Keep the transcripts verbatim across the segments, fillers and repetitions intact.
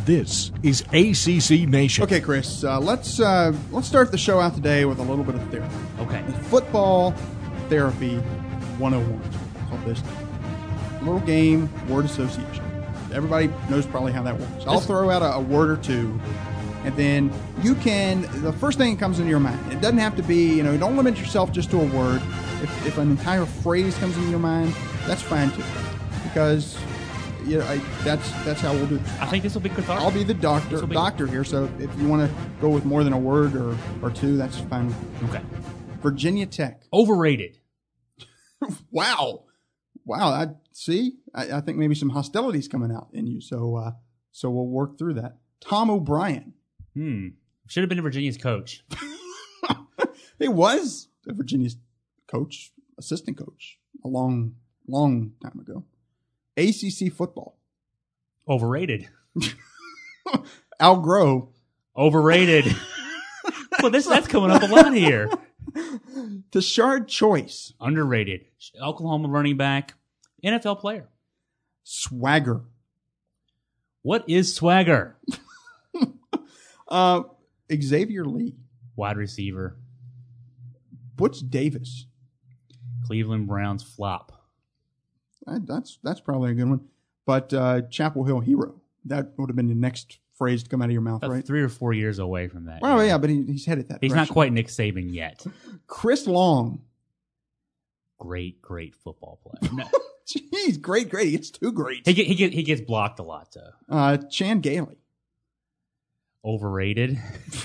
This is A C C Nation. Okay, Chris, uh, let's uh, let's start the show out today with a little bit of therapy. Okay. Football Therapy one oh one. Call this a little game, word association. Everybody knows probably how that works. I'll throw out a, a word or two, and then you can, the first thing that comes into your mind, it doesn't have to be, you know, don't limit yourself just to a word. If, if an entire phrase comes into your mind, that's fine too. Because, you know, I, that's that's how we'll do this. I think this will be cathartic. I'll be the doctor be doctor here, so if you want to go with more than a word or, or two, that's fine. Okay. Virginia Tech. Overrated. Wow. Wow. I see. I, I think maybe some hostility's coming out in you. So uh, so we'll work through that. Tom O'Brien. Hmm. Should have been Virginia's coach. He was Virginia's coach, assistant coach, a long, long time ago. A C C football. Overrated. Al Groh. Overrated. Well, this that's coming up a lot here. Tashard Choice. Underrated. Oklahoma running back. N F L player. Swagger. What is swagger? uh, Xavier Lee. Wide receiver. Butch Davis. Cleveland Browns flop. That, that's that's probably a good one. But uh, Chapel Hill hero. That would have been the next phrase to come out of your mouth, That's right? Three or four years away from that. Well, yeah, yeah, but he, he's headed that He's direction. not quite Nick Saban yet. Chris Long. Great, great football player. No. Jeez, great, great. He gets too great. He, get, he, get, he gets blocked a lot, though. Uh, Chan Gailey. Overrated.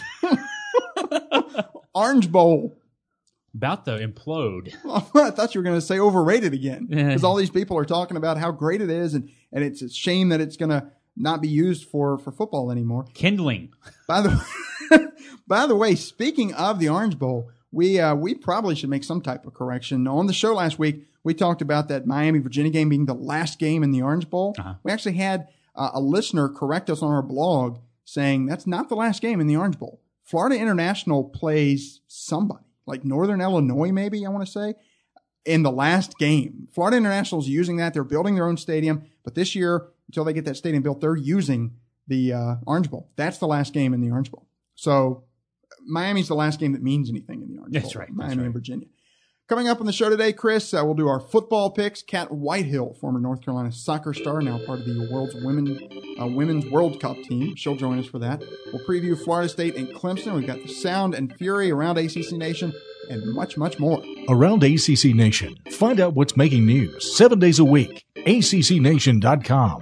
Orange Bowl. About to implode. I thought you were going to say overrated again. Because all these people are talking about how great it is, and, and it's a shame that it's going to not be used for, for football anymore. Kindling. By the by the way, speaking of the Orange Bowl, we uh, we probably should make some type of correction. On the show last week, we talked about that Miami-Virginia game being the last game in the Orange Bowl. Uh-huh. We actually had uh, a listener correct us on our blog saying that's not the last game in the Orange Bowl. Florida International plays somebody, like Northern Illinois maybe, I want to say, in the last game. Florida International is using that. They're building their own stadium. But this year, until they get that stadium built, they're using the uh, Orange Bowl. That's the last game in the Orange Bowl. So Miami's the last game that means anything in the Orange Bowl. That's right. Miami That's right. and Virginia. Coming up on the show today, Chris, uh, we'll do our football picks. Kat Whitehill, former North Carolina soccer star, now part of the world's women uh, women's World Cup team. She'll join us for that. We'll preview Florida State and Clemson. We've got the sound and fury around A C C Nation and much, much more. Around A C C Nation, find out what's making news seven days a week. A C C nation dot com.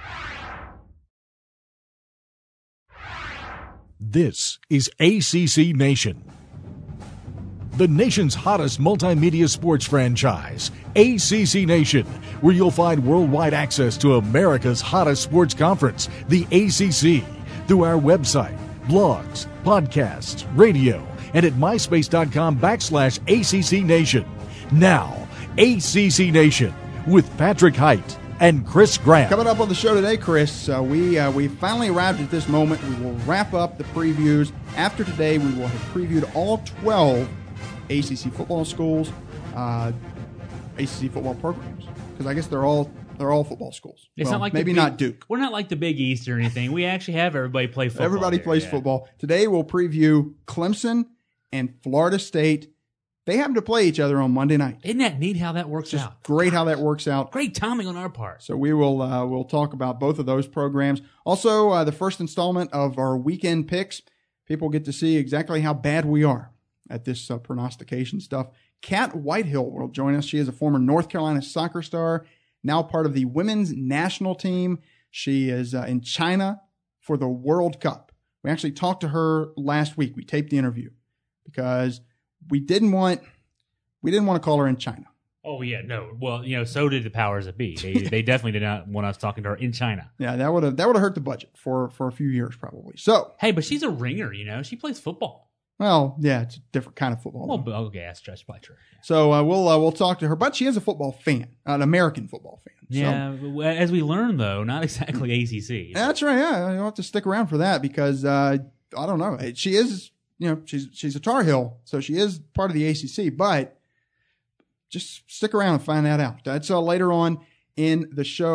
This is A C C Nation, the nation's hottest multimedia sports franchise, A C C Nation, where you'll find worldwide access to America's hottest sports conference, the A C C, through our website, blogs, podcasts, radio, and at myspace.com backslash ACC Nation. Now, A C C Nation with Patrick Height and Chris Grant. Coming up on the show today, Chris, uh, we uh, we finally arrived at this moment. We will wrap up the previews. After today, we will have previewed all twelve A C C football schools, uh, A C C football programs, because I guess they're all they're all football schools. It's well, not like maybe the big, not Duke. We're not like the Big East or anything. We actually have everybody play football. Everybody here, plays yeah. football. Today, we'll preview Clemson and Florida State. They happen to play each other on Monday night. Isn't that neat how that works Just out? great how that works out. Great timing on our part. So we will uh, we'll talk about both of those programs. Also, uh, the first installment of our weekend picks. People get to see exactly how bad we are at this uh, prognostication stuff. Kat Whitehill will join us. She is a former North Carolina soccer star, now part of the women's national team. She is uh, in China for the World Cup. We actually talked to her last week. We taped the interview because we didn't want we didn't want to call her in China. Oh, yeah, no. Well, you know, so did the powers that be. They they definitely did not want us talking to her in China. Yeah, that would have that would have hurt the budget for, for a few years probably. So, Hey, but she's a ringer, you know. She plays football. well, yeah, it's a different kind of football. Well, but- okay, that's, that's probably true. Yeah. So uh, we'll uh, we'll talk to her, but she is a football fan, an American football fan. So, Yeah, as we learned, though, not exactly A C C. that's right. Yeah, you'll have to stick around for that because uh, I don't know. She is, you know, she's she's a Tar Heel, so she is part of the A C C. But just stick around and find that out. That's uh, later on in the show.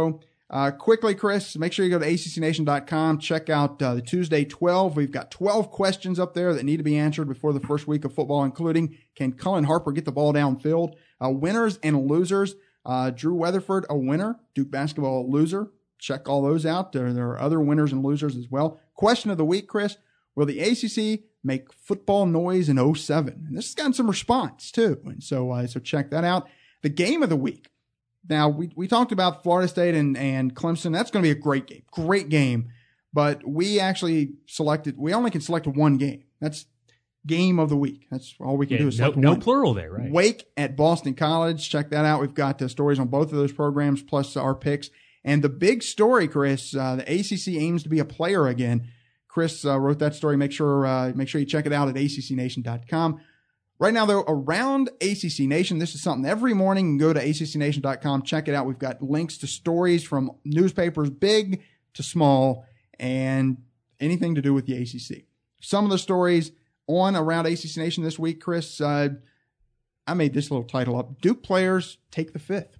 Uh, quickly, Chris, make sure you go to A C C nation dot com. Check out uh, the Tuesday twelve. We've got twelve questions up there that need to be answered before the first week of football, including can Cullen Harper get the ball downfield? Uh, winners and losers. Uh, Drew Weatherford, a winner. Duke basketball, a loser. Check all those out. There, there are other winners and losers as well. Question of the week, Chris. Will the A C C make football noise in oh seven? And this has gotten some response, too. And so, uh, so check that out. The game of the week. Now, we, we talked about Florida State and, and Clemson. That's going to be a great game. Great game. But we actually selected, we only can select one game. That's game of the week. That's all we can Yeah, do is no, select no one. plural there, right? Wake at Boston College. Check that out. We've got uh, stories on both of those programs, plus our picks. And the big story, Chris, uh, the A C C aims to be a player again. Chris uh, wrote that story. Make sure, uh, make sure you check it out at A C C nation dot com. Right now, though, around A C C Nation, this is something every morning. You can go to A C C nation dot com, check it out. We've got links to stories from newspapers, big to small, and anything to do with the A C C. Some of the stories on around A C C Nation this week, Chris, uh, I made this little title up. Duke players take the fifth.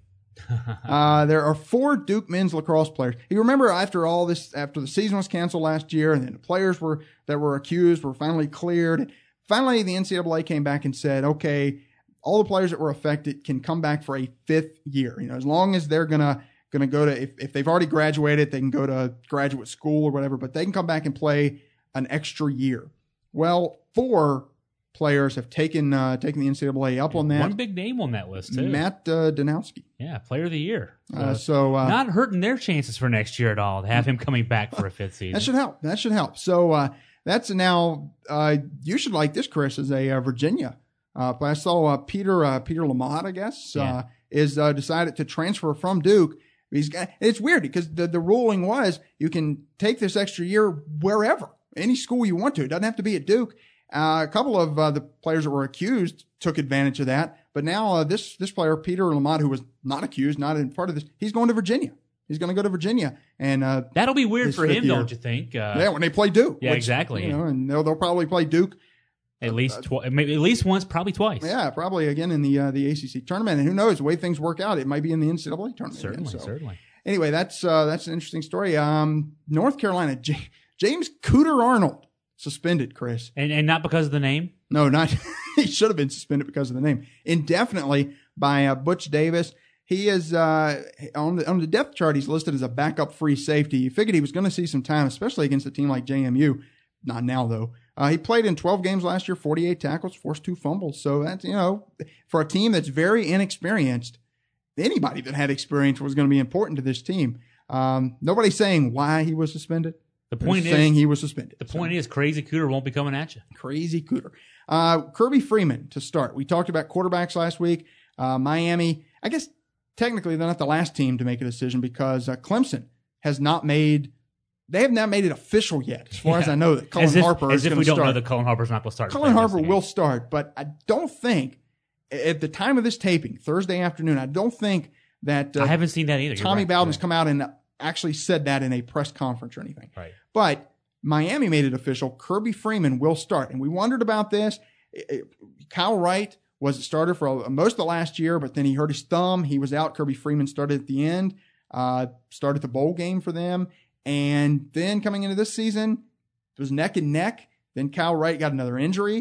uh, there are four Duke men's lacrosse players. You remember after all this, after the season was canceled last year, and then the players were that were accused were finally cleared. Finally, the N C double A came back and said, okay, all the players that were affected can come back for a fifth year. You know, as long as they're gonna gonna go to if, if they've already graduated, they can go to graduate school or whatever, but they can come back and play an extra year. Well, four players have taken uh, taken the N C double A up on that. One big name on that list, too. Matt uh, Danowski. Yeah, player of the year. So, Uh, so uh, not hurting their chances for next year at all to have him coming back for a fifth season. that should help. That should help. So uh, that's now. Uh, you should like this, Chris, as a uh, Virginia. Uh, I saw uh, Peter uh, Peter Lamont, I guess, Yeah. uh, is uh, decided to transfer from Duke. He's got, it's weird because the, the ruling was you can take this extra year wherever, any school you want to. It doesn't have to be at Duke. Uh, a couple of uh, the players that were accused took advantage of that, but now uh, this this player Peter Lamont, who was not accused, not in part of this, he's going to Virginia. He's going to go to Virginia, and uh, That'll be weird his for fifth him, year. don't you think? Uh, yeah, when they play Duke, Yeah, which, exactly. You know, and they'll, they'll probably play Duke. At least, twi- maybe at least once, probably twice. Yeah, probably again in the uh, the A C C tournament, and who knows the way things work out, it might be in the N C double A tournament. certainly, again, so. certainly. Anyway, that's uh, that's an interesting story. Um, North Carolina, J- James Cooter Arnold suspended, Chris. And and not because of the name. No, not he should have been suspended because of the name indefinitely by uh, Butch Davis. He is uh, on the on the depth chart. He's listed as a backup free safety. You figured he was going to see some time, especially against a team like J M U. Not now though. Uh, he played in twelve games last year, forty-eight tackles, forced two fumbles. So that's, you know, for a team that's very inexperienced, anybody that had experience was going to be important to this team. Um, nobody's saying why he was suspended. The They're point just is, saying he was suspended. the point is, Crazy Cooter won't be coming at you. Crazy Cooter. Uh, Kirby Freeman to start. We talked about quarterbacks last week. Uh, Miami, I guess technically they're not the last team to make a decision because uh, Clemson has not made, they have not made it official yet, as far Yeah. as I know, that Cullen as if, Harper as is if going we to don't start. know that Cullen Harper's not going to start. Cullen playing Harper this will game. start, but I don't think, at the time of this taping, Thursday afternoon, I don't think that uh, I haven't seen that either. You're Tommy right. Bowden's Yeah. come out and actually said that in a press conference or anything. Right. But Miami made it official. Kirby Freeman will start. And we wondered about this. It- it- Kyle Wright was a starter for a- most of the last year, but then he hurt his thumb. He was out. Kirby Freeman started at the end, uh, started the bowl game for them. And then coming into this season, it was neck and neck. Then Kyle Wright got another injury.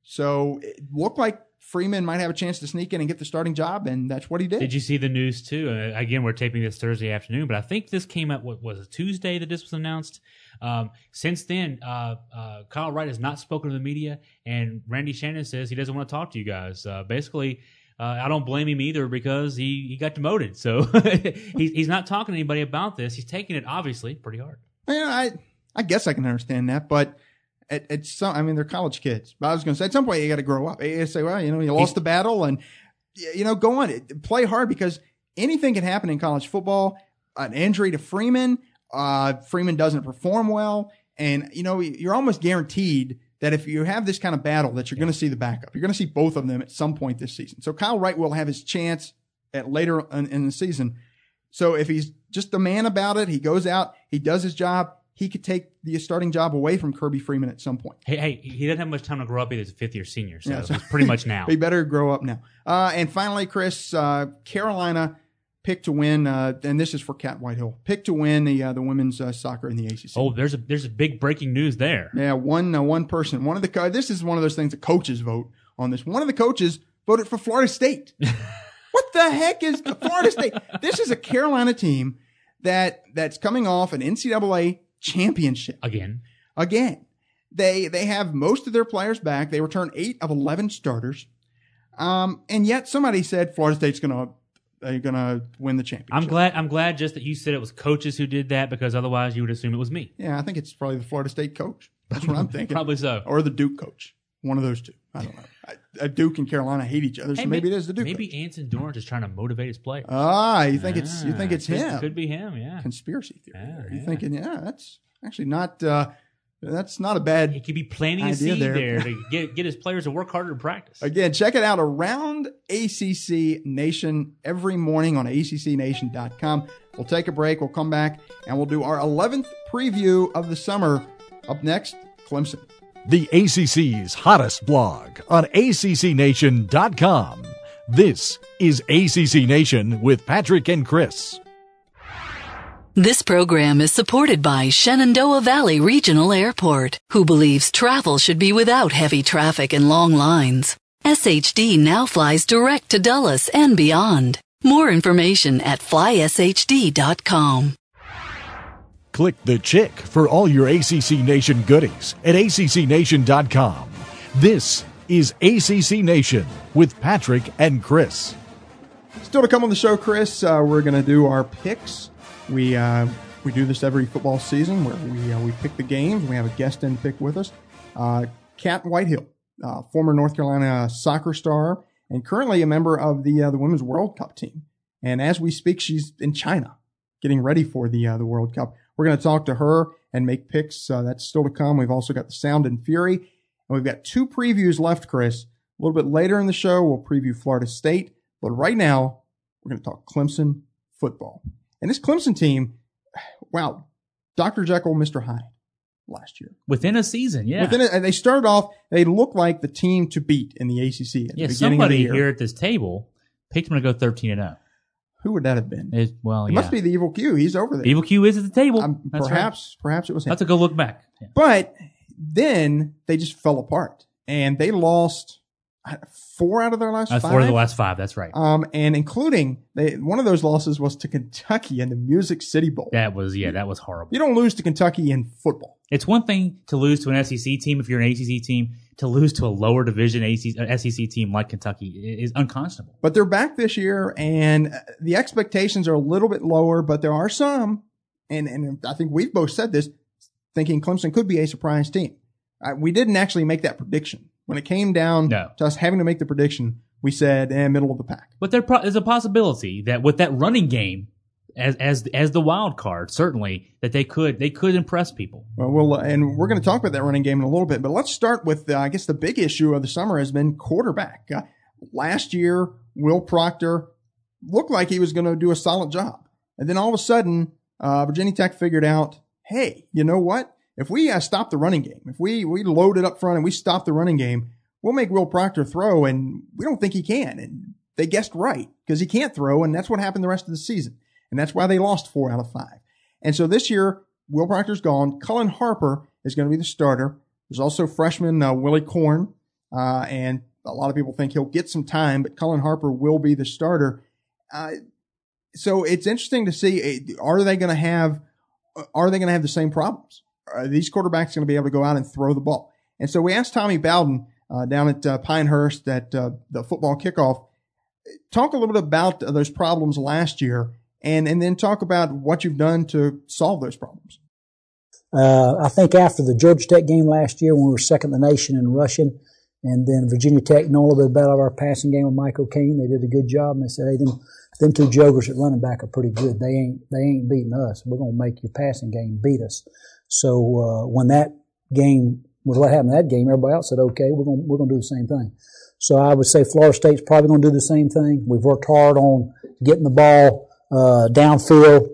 So it looked like Freeman might have a chance to sneak in and get the starting job, and that's what he did. Did you see the news too? Uh, again, we're taping this Thursday afternoon, but I think this came out. What was it, Tuesday that this was announced? Um, since then, uh, uh, Kyle Wright has not spoken to the media, and Randy Shannon says he doesn't want to talk to you guys. Uh, basically, uh, I don't blame him either because he, he got demoted, so he's he's not talking to anybody about this. He's taking it obviously pretty hard. Yeah, I I guess I can understand that, but at, at some, I mean, they're college kids. But I was going to say, at some point, you got to grow up. You say, well, you know, you lost He's- the battle, and you know, go on, play hard because anything can happen in college football. An injury to Freeman, uh, Freeman doesn't perform well, and you know, you're almost guaranteed that if you have this kind of battle, that you're going to see the backup. You're going to see both of them at some point this season. So Kyle Wright will have his chance at later in, in the season. So if he's just a man about it, he goes out, he does his job, he could take the starting job away from Kirby Freeman at some point. Hey, hey, he doesn't have much time to grow up. He's a fifth year senior, so, Yeah, so- it's pretty much now. He better grow up now. Uh, and finally, Chris, uh, Carolina pick to win, uh, and this is for Cat Whitehill, pick to win the uh, the women's uh, soccer in the A C C. Oh, there's a there's a big breaking news there. Yeah, one uh, one person, one of the co- this is one of those things that coaches vote on this. One of the coaches voted for Florida State. What the heck is Florida State? This is a Carolina team that that's coming off an N C double A championship Again. Again, they they have most of their players back. They return eight of eleven starters, um, and yet somebody said Florida State's gonna. They're gonna win the championship. I'm glad. I'm glad just that you said it was coaches who did that, because otherwise you would assume it was me. Yeah, I think it's probably the Florida State coach. That's what I'm thinking. Probably so. Or the Duke coach. One of those two. I don't know. I, Duke and Carolina hate each other, so Hey, maybe, maybe it is the Duke. Maybe coach. Anson Dorrance is trying to motivate his players. Ah, you think it's you think it's could, him? Could be him. Yeah. Conspiracy theory. Yeah, Are you yeah. thinking? Yeah, that's actually not. Uh, that's not a bad. He could be planting a idea seed there. there, to get get his players to work harder in practice. Again, check it out around A C C Nation every morning on A C C nation dot com. We'll take a break. We'll come back and we'll do our eleventh preview of the summer. Up next, Clemson. The A C C's hottest blog on A C C nation dot com. This is A C C Nation with Patrick and Chris. This program is supported by Shenandoah Valley Regional Airport, who believes travel should be without heavy traffic and long lines. S H D now flies direct to Dulles and beyond. More information at fly s h d dot com. Click the chick for all your A C C Nation goodies at A C C nation dot com. This is A C C Nation with Patrick and Chris. Still to come on the show, Chris, uh, we're going to do our picks. We uh, we do this every football season where we uh, we pick the games. We have a guest in pick with us, uh, Cat Whitehill, uh, former North Carolina soccer star and currently a member of the uh, the Women's World Cup team. And as we speak, she's in China getting ready for the uh, the World Cup. We're going to talk to her and make picks. Uh, that's still to come. We've also got the Sound and Fury, and we've got two previews left, Chris. A little bit later in the show, we'll preview Florida State, but right now we're going to talk Clemson football. And this Clemson team, wow, Doctor Jekyll, Mister Hyde last year. Within a season, yeah. Within a, and they started off, they looked like the team to beat in the A C C at yeah, the beginning of the somebody year. here at this table picked them to go thirteen and oh. Who would that have been? It, well, It yeah. must be the Evil Q. He's over there. Evil Q is at the table. Um, That's perhaps, right. perhaps it was him. That's a good look back. Yeah. But then they just fell apart, and they lost four out of their last That's five. four of the last five. That's right. Um, and including they, one of those losses was to Kentucky in the Music City Bowl. That was yeah, that was horrible. You don't lose to Kentucky in football. It's one thing to lose to an S E C team if you're an A C C team. To lose to a lower division A C C, S E C team like Kentucky is unconscionable. But they're back this year, and the expectations are a little bit lower, but there are some, and, and I think we've both said this, thinking Clemson could be a surprise team. Uh, we didn't actually make that prediction. When it came down No. to us having to make the prediction, we said, eh, middle of the pack. But there pro- is a possibility that with that running game, as as as the wild card, certainly that they could they could impress people. Well, we'll uh, and we're going to talk about that running game in a little bit, but let's start with, uh, I guess the big issue of the summer has been quarterback. Uh, last year, Will Proctor looked like he was going to do a solid job. And then all of a sudden, uh, Virginia Tech figured out, hey, you know what? If we uh, stop the running game, if we, we load it up front and we stop the running game, we'll make Will Proctor throw, and we don't think he can. And they guessed right, because he can't throw, and that's what happened the rest of the season. And that's why they lost four out of five. And so this year, Will Proctor's gone. Cullen Harper is going to be the starter. There's also freshman uh, Willie Korn, uh, and a lot of people think he'll get some time, but Cullen Harper will be the starter. Uh, so it's interesting to see, are they going to have, are they going to have the same problems? Are these quarterbacks going to be able to go out and throw the ball? And so we asked Tommy Bowden uh, down at uh, Pinehurst at uh, the football kickoff, talk a little bit about uh, those problems last year, and, and then talk about what you've done to solve those problems. Uh, I think after the Georgia Tech game last year, when we were second in the nation in rushing, and then Virginia Tech knowing a little bit about our passing game with Mike O'Kane, they did a good job, and they said, hey, them, them two jokers at running back are pretty good. They ain't, they ain't beating us. We're going to make your passing game beat us. So, uh, when that game was what happened in that game, everybody else said, okay, we're going, we're going to do the same thing. So I would say Florida State's probably going to do the same thing. We've worked hard on getting the ball, uh, downfield,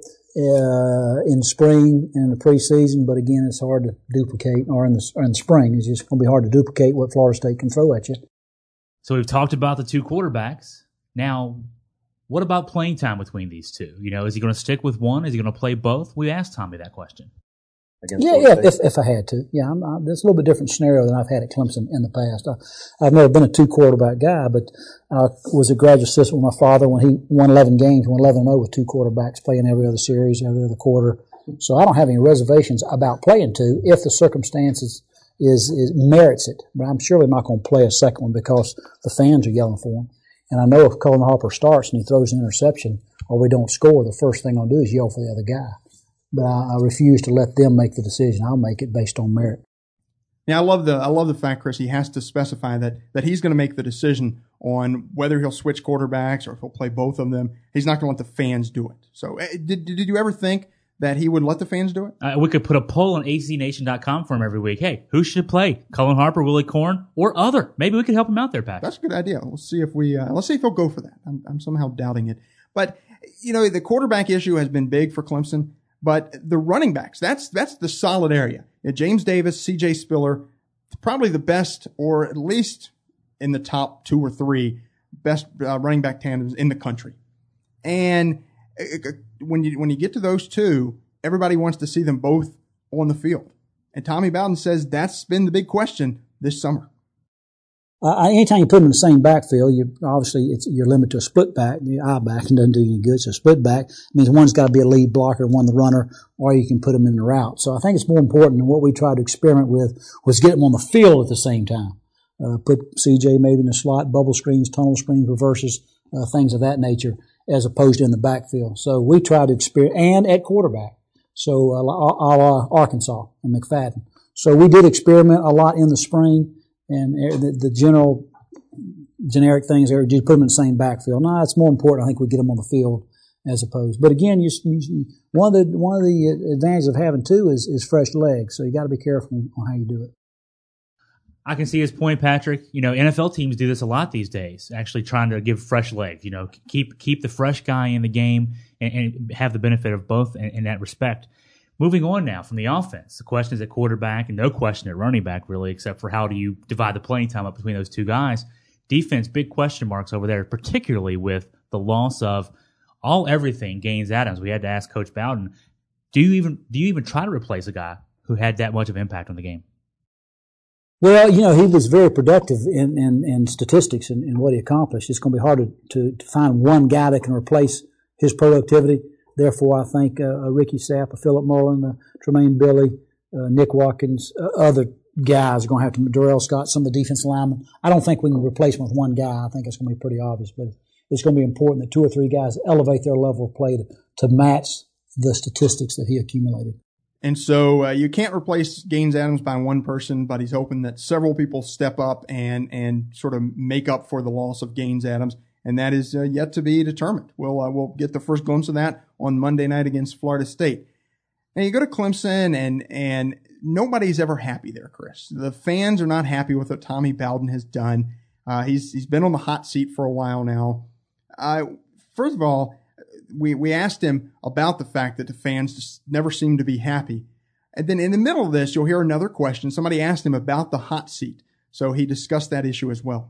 uh, in the spring and the preseason, but again, it's hard to duplicate, or in the, or in the spring, it's just going to be hard to duplicate what Florida State can throw at you. So we've talked about the two quarterbacks. Now, What about playing time between these two? You know, is he going to stick with one? Is he going to play both? We asked Tommy that question. Yeah, yeah. If if I had to, yeah, I'm, I, that's a little bit different scenario than I've had at Clemson in the past. I, I've never been a two quarterback guy, but I was a graduate assistant with my father when he won eleven games, won eleven and oh with two quarterbacks playing every other series, every other quarter. So I don't have any reservations about playing two if the circumstances is, is merits it. But I'm surely not going to play a second one because the fans are yelling for him. And I know if Cullen Harper starts and he throws an interception or we don't score, the first thing I'll do is yell for the other guy. But I, I refuse to let them make the decision. I'll make it based on merit. Yeah, I love the I love the fact, Chris, he has to specify that that he's going to make the decision on whether he'll switch quarterbacks or if he'll play both of them. He's not going to let the fans do it. So did did you ever think that he would let the fans do it? Uh, we could put a poll on A C Nation dot com for him every week. Hey, who should play? Cullen Harper, Willie Korn, or other? Maybe we could help him out there, Pat. That's a good idea. Let's see if we uh, let's see if he'll go for that. I'm, I'm somehow doubting it. But you know, the quarterback issue has been big for Clemson. But the running backs, that's that's the solid area. Yeah, James Davis, C J Spiller, probably the best, or at least in the top two or three best uh, running back tandems in the country. And uh, when you when you get to those two, everybody wants to see them both on the field. And Tommy Bowden says that's been the big question this summer. Uh, anytime you put them in the same backfield, you obviously it's, you're limited to a split back. The eye back and doesn't do you any good. So a split back means one's got to be a lead blocker, one the runner, or you can put them in the route. So I think it's more important than what we tried to experiment with was get them on the field at the same time. Uh, put C J maybe in the slot, bubble screens, tunnel screens, reverses, uh, things of that nature, as opposed to in the backfield. So we tried to experiment, and at quarterback. So uh, a la Arkansas and McFadden. So we did experiment a lot in the spring. And the, the general, generic things there, just put them in the same backfield. No, it's more important, I think, we get them on the field as opposed. But again, you, you, one of the one of the advantages of having two is, is fresh legs. So you got to be careful on how you do it. I can see his point, Patrick. You know, N F L teams do this a lot these days, actually trying to give fresh legs. You know, keep keep the fresh guy in the game and, and have the benefit of both in, in that respect. Moving on now from the offense, the question is at quarterback and no question at running back, really, except for how do you divide the playing time up between those two guys. Defense, big question marks over there, particularly with the loss of all everything Gaines Adams. We had to ask Coach Bowden, do you even do you even try to replace a guy who had that much of impact on the game? Well, you know, he was very productive in, in, in statistics and, and what he accomplished. It's going to be hard to, to, to find one guy that can replace his productivity. Therefore, I think uh, Ricky Sapp, Philip Merlin, uh, Tremaine Billy, uh, Nick Watkins, uh, other guys are going to have to, Darrell Scott, some of the defensive linemen. I don't think we can replace them with one guy. I think it's going to be pretty obvious, but it's going to be important that two or three guys elevate their level of play to, to match the statistics that he accumulated. And so uh, you can't replace Gaines Adams by one person, but he's hoping that several people step up and, and sort of make up for the loss of Gaines Adams. And that is uh, yet to be determined. We'll uh, we'll get the first glimpse of that on Monday night against Florida State. Now you go to Clemson, and and nobody's ever happy there, Chris. The fans are not happy with what Tommy Bowden has done. Uh, he's he's been on the hot seat for a while now. Uh, first of all, we we asked him about the fact that the fans just never seem to be happy. And then in the middle of this, you'll hear another question. Somebody asked him about the hot seat, so he discussed that issue as well.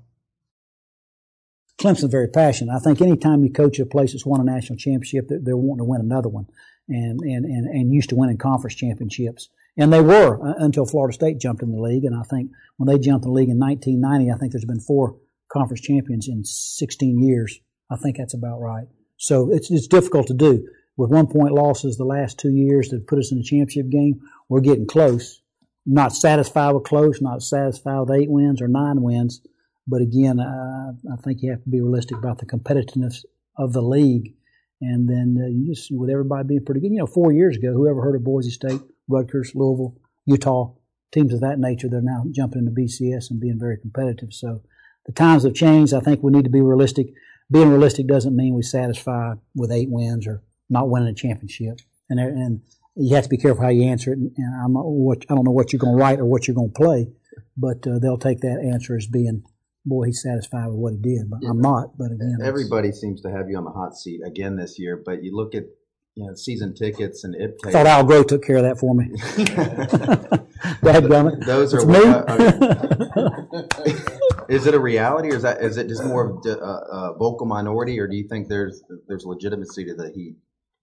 Clemson's very passionate. I think any time you coach a place that's won a national championship, they're, they're wanting to win another one, and, and, and, and used to winning conference championships. And they were uh, until Florida State jumped in the league. And I think when they jumped in the league in nineteen ninety, I think there's been four conference champions in sixteen years. I think that's about right. So it's it's difficult to do. With one-point losses the last two years that put us in the championship game, we're getting close. Not satisfied with close, not satisfied with eight wins or nine wins. But again, uh, I think you have to be realistic about the competitiveness of the league. And then uh, you just, with everybody being pretty good, you know, four years ago, whoever heard of Boise State, Rutgers, Louisville, Utah, teams of that nature, they're now jumping into B C S and being very competitive. So the times have changed. I think we need to be realistic. Being realistic doesn't mean we satisfy with eight wins or not winning a championship. And and you have to be careful how you answer it. And I'm not, what, I don't know what you're going to write or what you're going to play, but uh, they'll take that answer as being, boy, he's satisfied with what he did. But yeah, I'm not. But again, everybody seems to have you on the hot seat again this year. But you look at, you know, season tickets and I P K. I thought Al Groh took care of that for me. Dadgummit. Those it's are me. What, I mean, Is it a reality, or is that is it just more of a, a vocal minority, or do you think there's there's legitimacy to the Heat?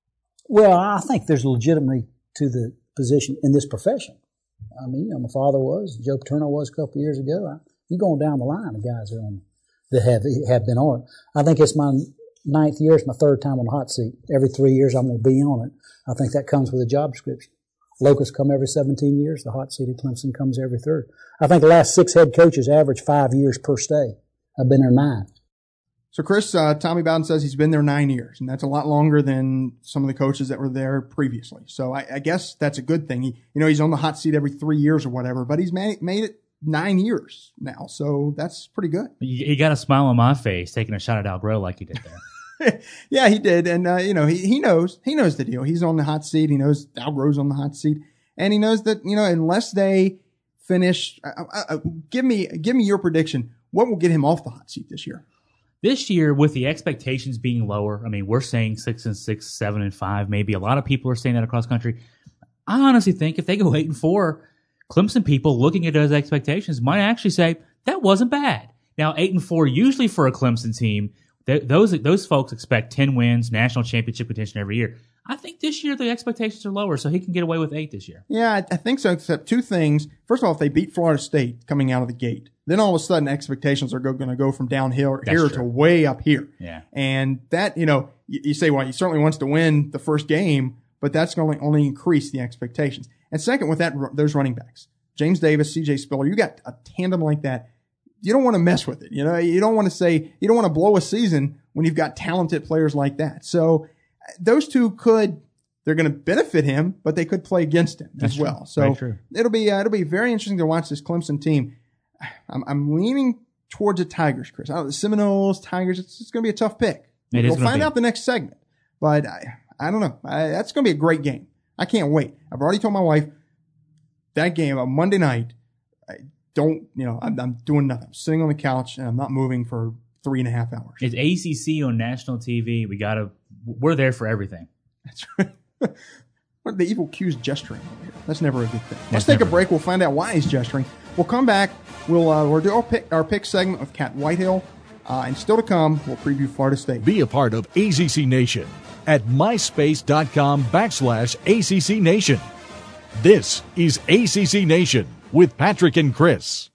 Well, I think there's legitimacy to the position in this profession. I mean, you know, my father was, Joe Paterno was a couple of years ago. I, you going down the line of guys that are on that have have been on it. I think it's my ninth year. It's my third time on the hot seat. Every three years I'm going to be on it. I think that comes with a job description. Locusts come every seventeen years. The hot seat at Clemson comes every third. I think the last six head coaches average five years per stay. I've been there nine. So, Chris, uh, Tommy Bowden says he's been there nine years, and that's a lot longer than some of the coaches that were there previously. So I, I guess that's a good thing. He, you know, he's on the hot seat every three years or whatever, but he's made, made it nine years now. So that's pretty good. He got a smile on my face taking a shot at Al Groh like he did there. Yeah, he did. And, uh, you know, he, he knows, he knows the deal. He's on the hot seat. He knows Al Groh's on the hot seat. And he knows that, you know, unless they finish, uh, uh, give me, give me your prediction. What will get him off the hot seat this year? This year, with the expectations being lower, I mean, we're saying six and six, seven and five, maybe. A lot of people are saying that across country. I honestly think if they go eight and four, Clemson people looking at those expectations might actually say that wasn't bad. Now, eight and four, usually for a Clemson team, th- those those folks expect ten wins, national championship contention every year. I think this year the expectations are lower, so he can get away with eight this year. Yeah, I, I think so, except two things. First of all, if they beat Florida State coming out of the gate, then all of a sudden expectations are going to go from downhill That's here true. to way up here. Yeah. And that, you know, you, you say, well, he certainly wants to win the first game, but that's going to only increase the expectations. And second, with that, those running backs, James Davis, C J Spiller, you got a tandem like that. You don't want to mess with it. You know, you don't want to say, you don't want to blow a season when you've got talented players like that. So those two could, they're going to benefit him, but they could play against him That's as true. well. So Very true. it'll be, uh, it'll be very interesting to watch this Clemson team. I'm, I'm leaning towards the Tigers, Chris. I don't know, the Seminoles, Tigers, it's, it's going to be a tough pick. It is We'll gonna find be. out the next segment, but I, I don't know. I, that's going to be a great game. I can't wait. I've already told my wife that game on Monday night, I don't, you know, I'm, I'm doing nothing. I'm sitting on the couch and I'm not moving for three and a half hours. It's A C C on national T V. We gotta, we're there for everything. That's right. What the evil Q's gesturing over here? That's never a good thing. Let's That's take a never break. We'll find out why he's gesturing. We'll come back. We'll uh, we'll do our pick, our pick segment with Cat Whitehill, uh, and still to come, we'll preview Florida State. Be a part of A C C Nation at myspace.com backslash ACC Nation. This is A C C Nation with Patrick and Chris.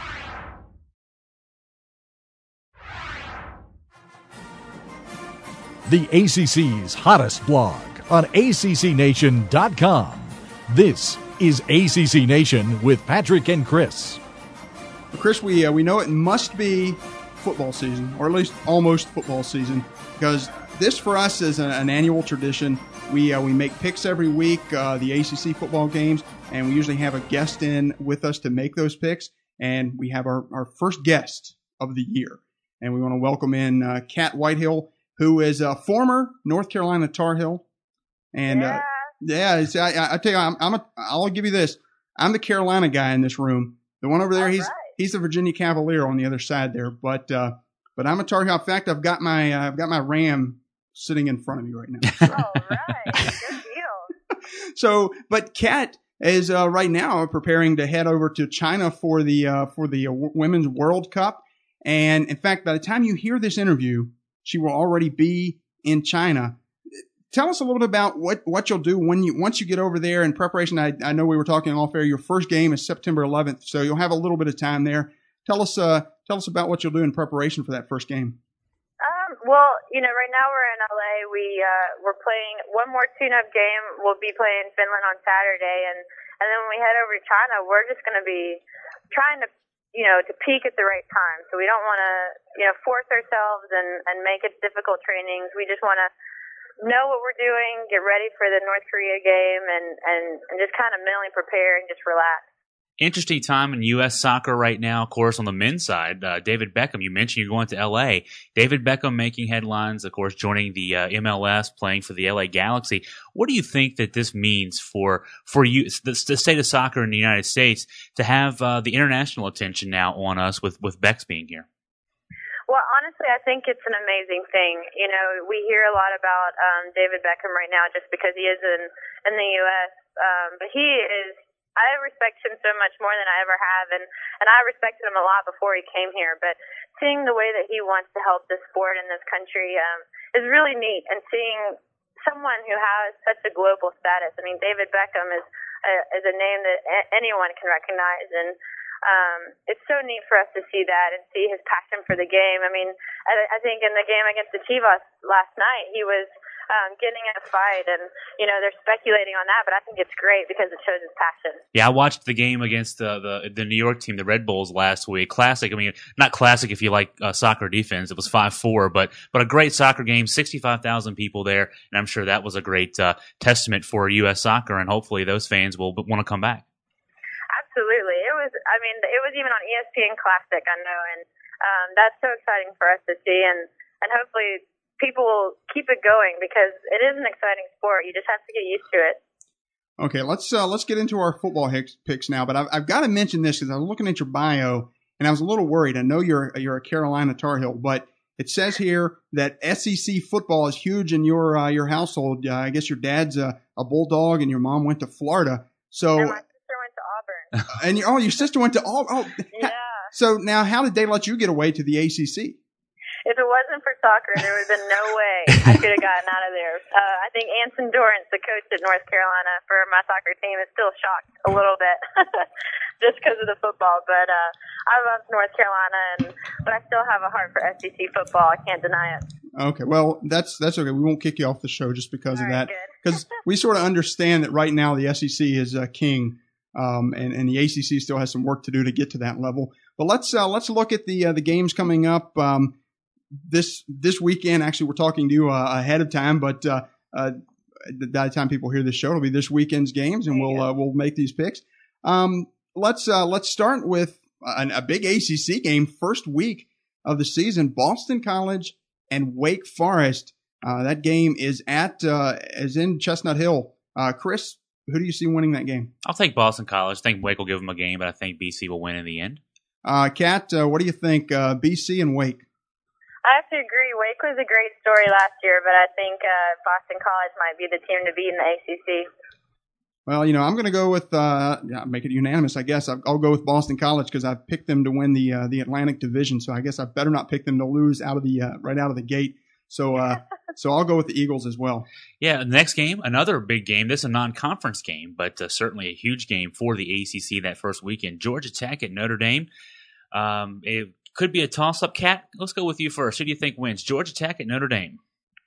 The A C C's hottest blog on A C C nation dot com. This is A C C Nation with Patrick and Chris. Chris, we uh, we know it must be football season, or at least almost football season, because this for us is an, an annual tradition. We uh, we make picks every week, uh, the A C C football games, and we usually have a guest in with us to make those picks. And we have our, our first guest of the year, and we want to welcome in uh, Cat Whitehill, who is a former North Carolina Tar Heel. And yeah, uh, yeah, it's, I, I tell you, I'm, I'm a, I'll give you this. I'm the Carolina guy in this room. The one over there, All he's right. he's the Virginia Cavalier on the other side there. But uh, but I'm a Tar Heel. In fact, I've got my uh, I've got my Ram sitting in front of me right now. So, All right. Good deal. so but Kat is uh, right now preparing to head over to China for the uh, for the uh, Women's World Cup. And in fact, by the time you hear this interview, she will already be in China. Tell us a little bit about what, what you'll do when you once you get over there in preparation. I, I know we were talking off air. Your first game is September eleventh, so you'll have a little bit of time there. Tell us uh, tell us about what you'll do in preparation for that first game. Um, well, you know, right now we're in L A. We uh, we're playing one more tune-up game. We'll be playing Finland on Saturday, and and then when we head over to China, we're just going to be trying to, you know, to peak at the right time. So we don't want to, you know, force ourselves and and make it difficult trainings. We just want to know what we're doing, get ready for the North Korea game, and, and, and just kind of mentally prepare and just relax. Interesting time in U S soccer right now, of course, on the men's side. Uh, David Beckham, you mentioned you're going to L A. David Beckham making headlines, of course, joining the uh, M L S, playing for the L A Galaxy. What do you think that this means for for you, the, the state of soccer in the United States, to have uh, the international attention now on us with, with Bex being here? Well, honestly, I think it's an amazing thing. You know, we hear a lot about um, David Beckham right now just because he is in, in the U S, um, but he is I respect him so much more than I ever have, and and I respected him a lot before he came here. But seeing the way that he wants to help this sport in this country um, is really neat, and seeing someone who has such a global status. I mean, David Beckham is a, is a name that a- anyone can recognize, and um, it's so neat for us to see that and see his passion for the game. I mean, I, I think in the game against the Chivas last night, he was um, getting in a fight, and you know they're speculating on that, but I think it's great because it shows his passion. Yeah, I watched the game against the, the the New York team, the Red Bulls, last week. Classic. I mean, not classic if you like uh, soccer defense. It was five four, but but a great soccer game. sixty-five thousand people there, and I'm sure that was a great uh, testament for U S soccer, and hopefully those fans will want to come back. Absolutely. It was, I mean, it was even on E S P N Classic, I know, and um, that's so exciting for us to see, and, and hopefully people will keep it going because it is an exciting sport. You just have to get used to it. Okay, let's uh, let's get into our football picks now, but I've, I've got to mention this because I was looking at your bio, and I was a little worried. I know you're you're a Carolina Tar Heel, but it says here that S E C football is huge in your uh, your household. Uh, I guess your dad's a, a Bulldog, and your mom went to Florida. So, and my sister went to Auburn. And your, oh, your sister went to Auburn. Oh, yeah. So now, how did they let you get away to the A C C? If it wasn't for soccer, there would have been no way I could have gotten out of there. Uh, I think Anson Dorrance, the coach at North Carolina for my soccer team, is still shocked a little bit just because of the football. But uh, I love North Carolina, and but I still have a heart for S E C football. I can't deny it. Okay, well, that's that's okay. We won't kick you off the show just because All of right, that. Because we sort of understand that right now the S E C is uh, king, um, and, and the A C C still has some work to do to get to that level. But let's uh, let's look at the uh, the games coming up. Um, This this weekend, actually, we're talking to you uh, ahead of time, but uh, uh, by the time people hear this show, it'll be this weekend's games, and we'll uh, we'll make these picks. Um, let's uh, let's start with a, a big A C C game, first week of the season. Boston College and Wake Forest. Uh, that game is at uh, is in Chestnut Hill. Uh, Chris, who do you see winning that game? I'll take Boston College. I think Wake will give them a game, but I think B C will win in the end. Uh, Kat, uh, what do you think? Uh, B C and Wake. I have to agree. Wake was a great story last year, but I think uh, Boston College might be the team to beat in the A C C. Well, you know, I'm going to go with uh, yeah, make it unanimous. I guess I'll, I'll go with Boston College because I've picked them to win the uh, the Atlantic Division. So I guess I better not pick them to lose out of the uh, right out of the gate. So uh, so I'll go with the Eagles as well. Yeah, the next game, another big game. This is a non-conference game, but uh, certainly a huge game for the A C C that first weekend. Georgia Tech at Notre Dame. Um, it could be a toss-up. Kat, let's go with you first. Who do you think wins? Georgia Tech at Notre Dame.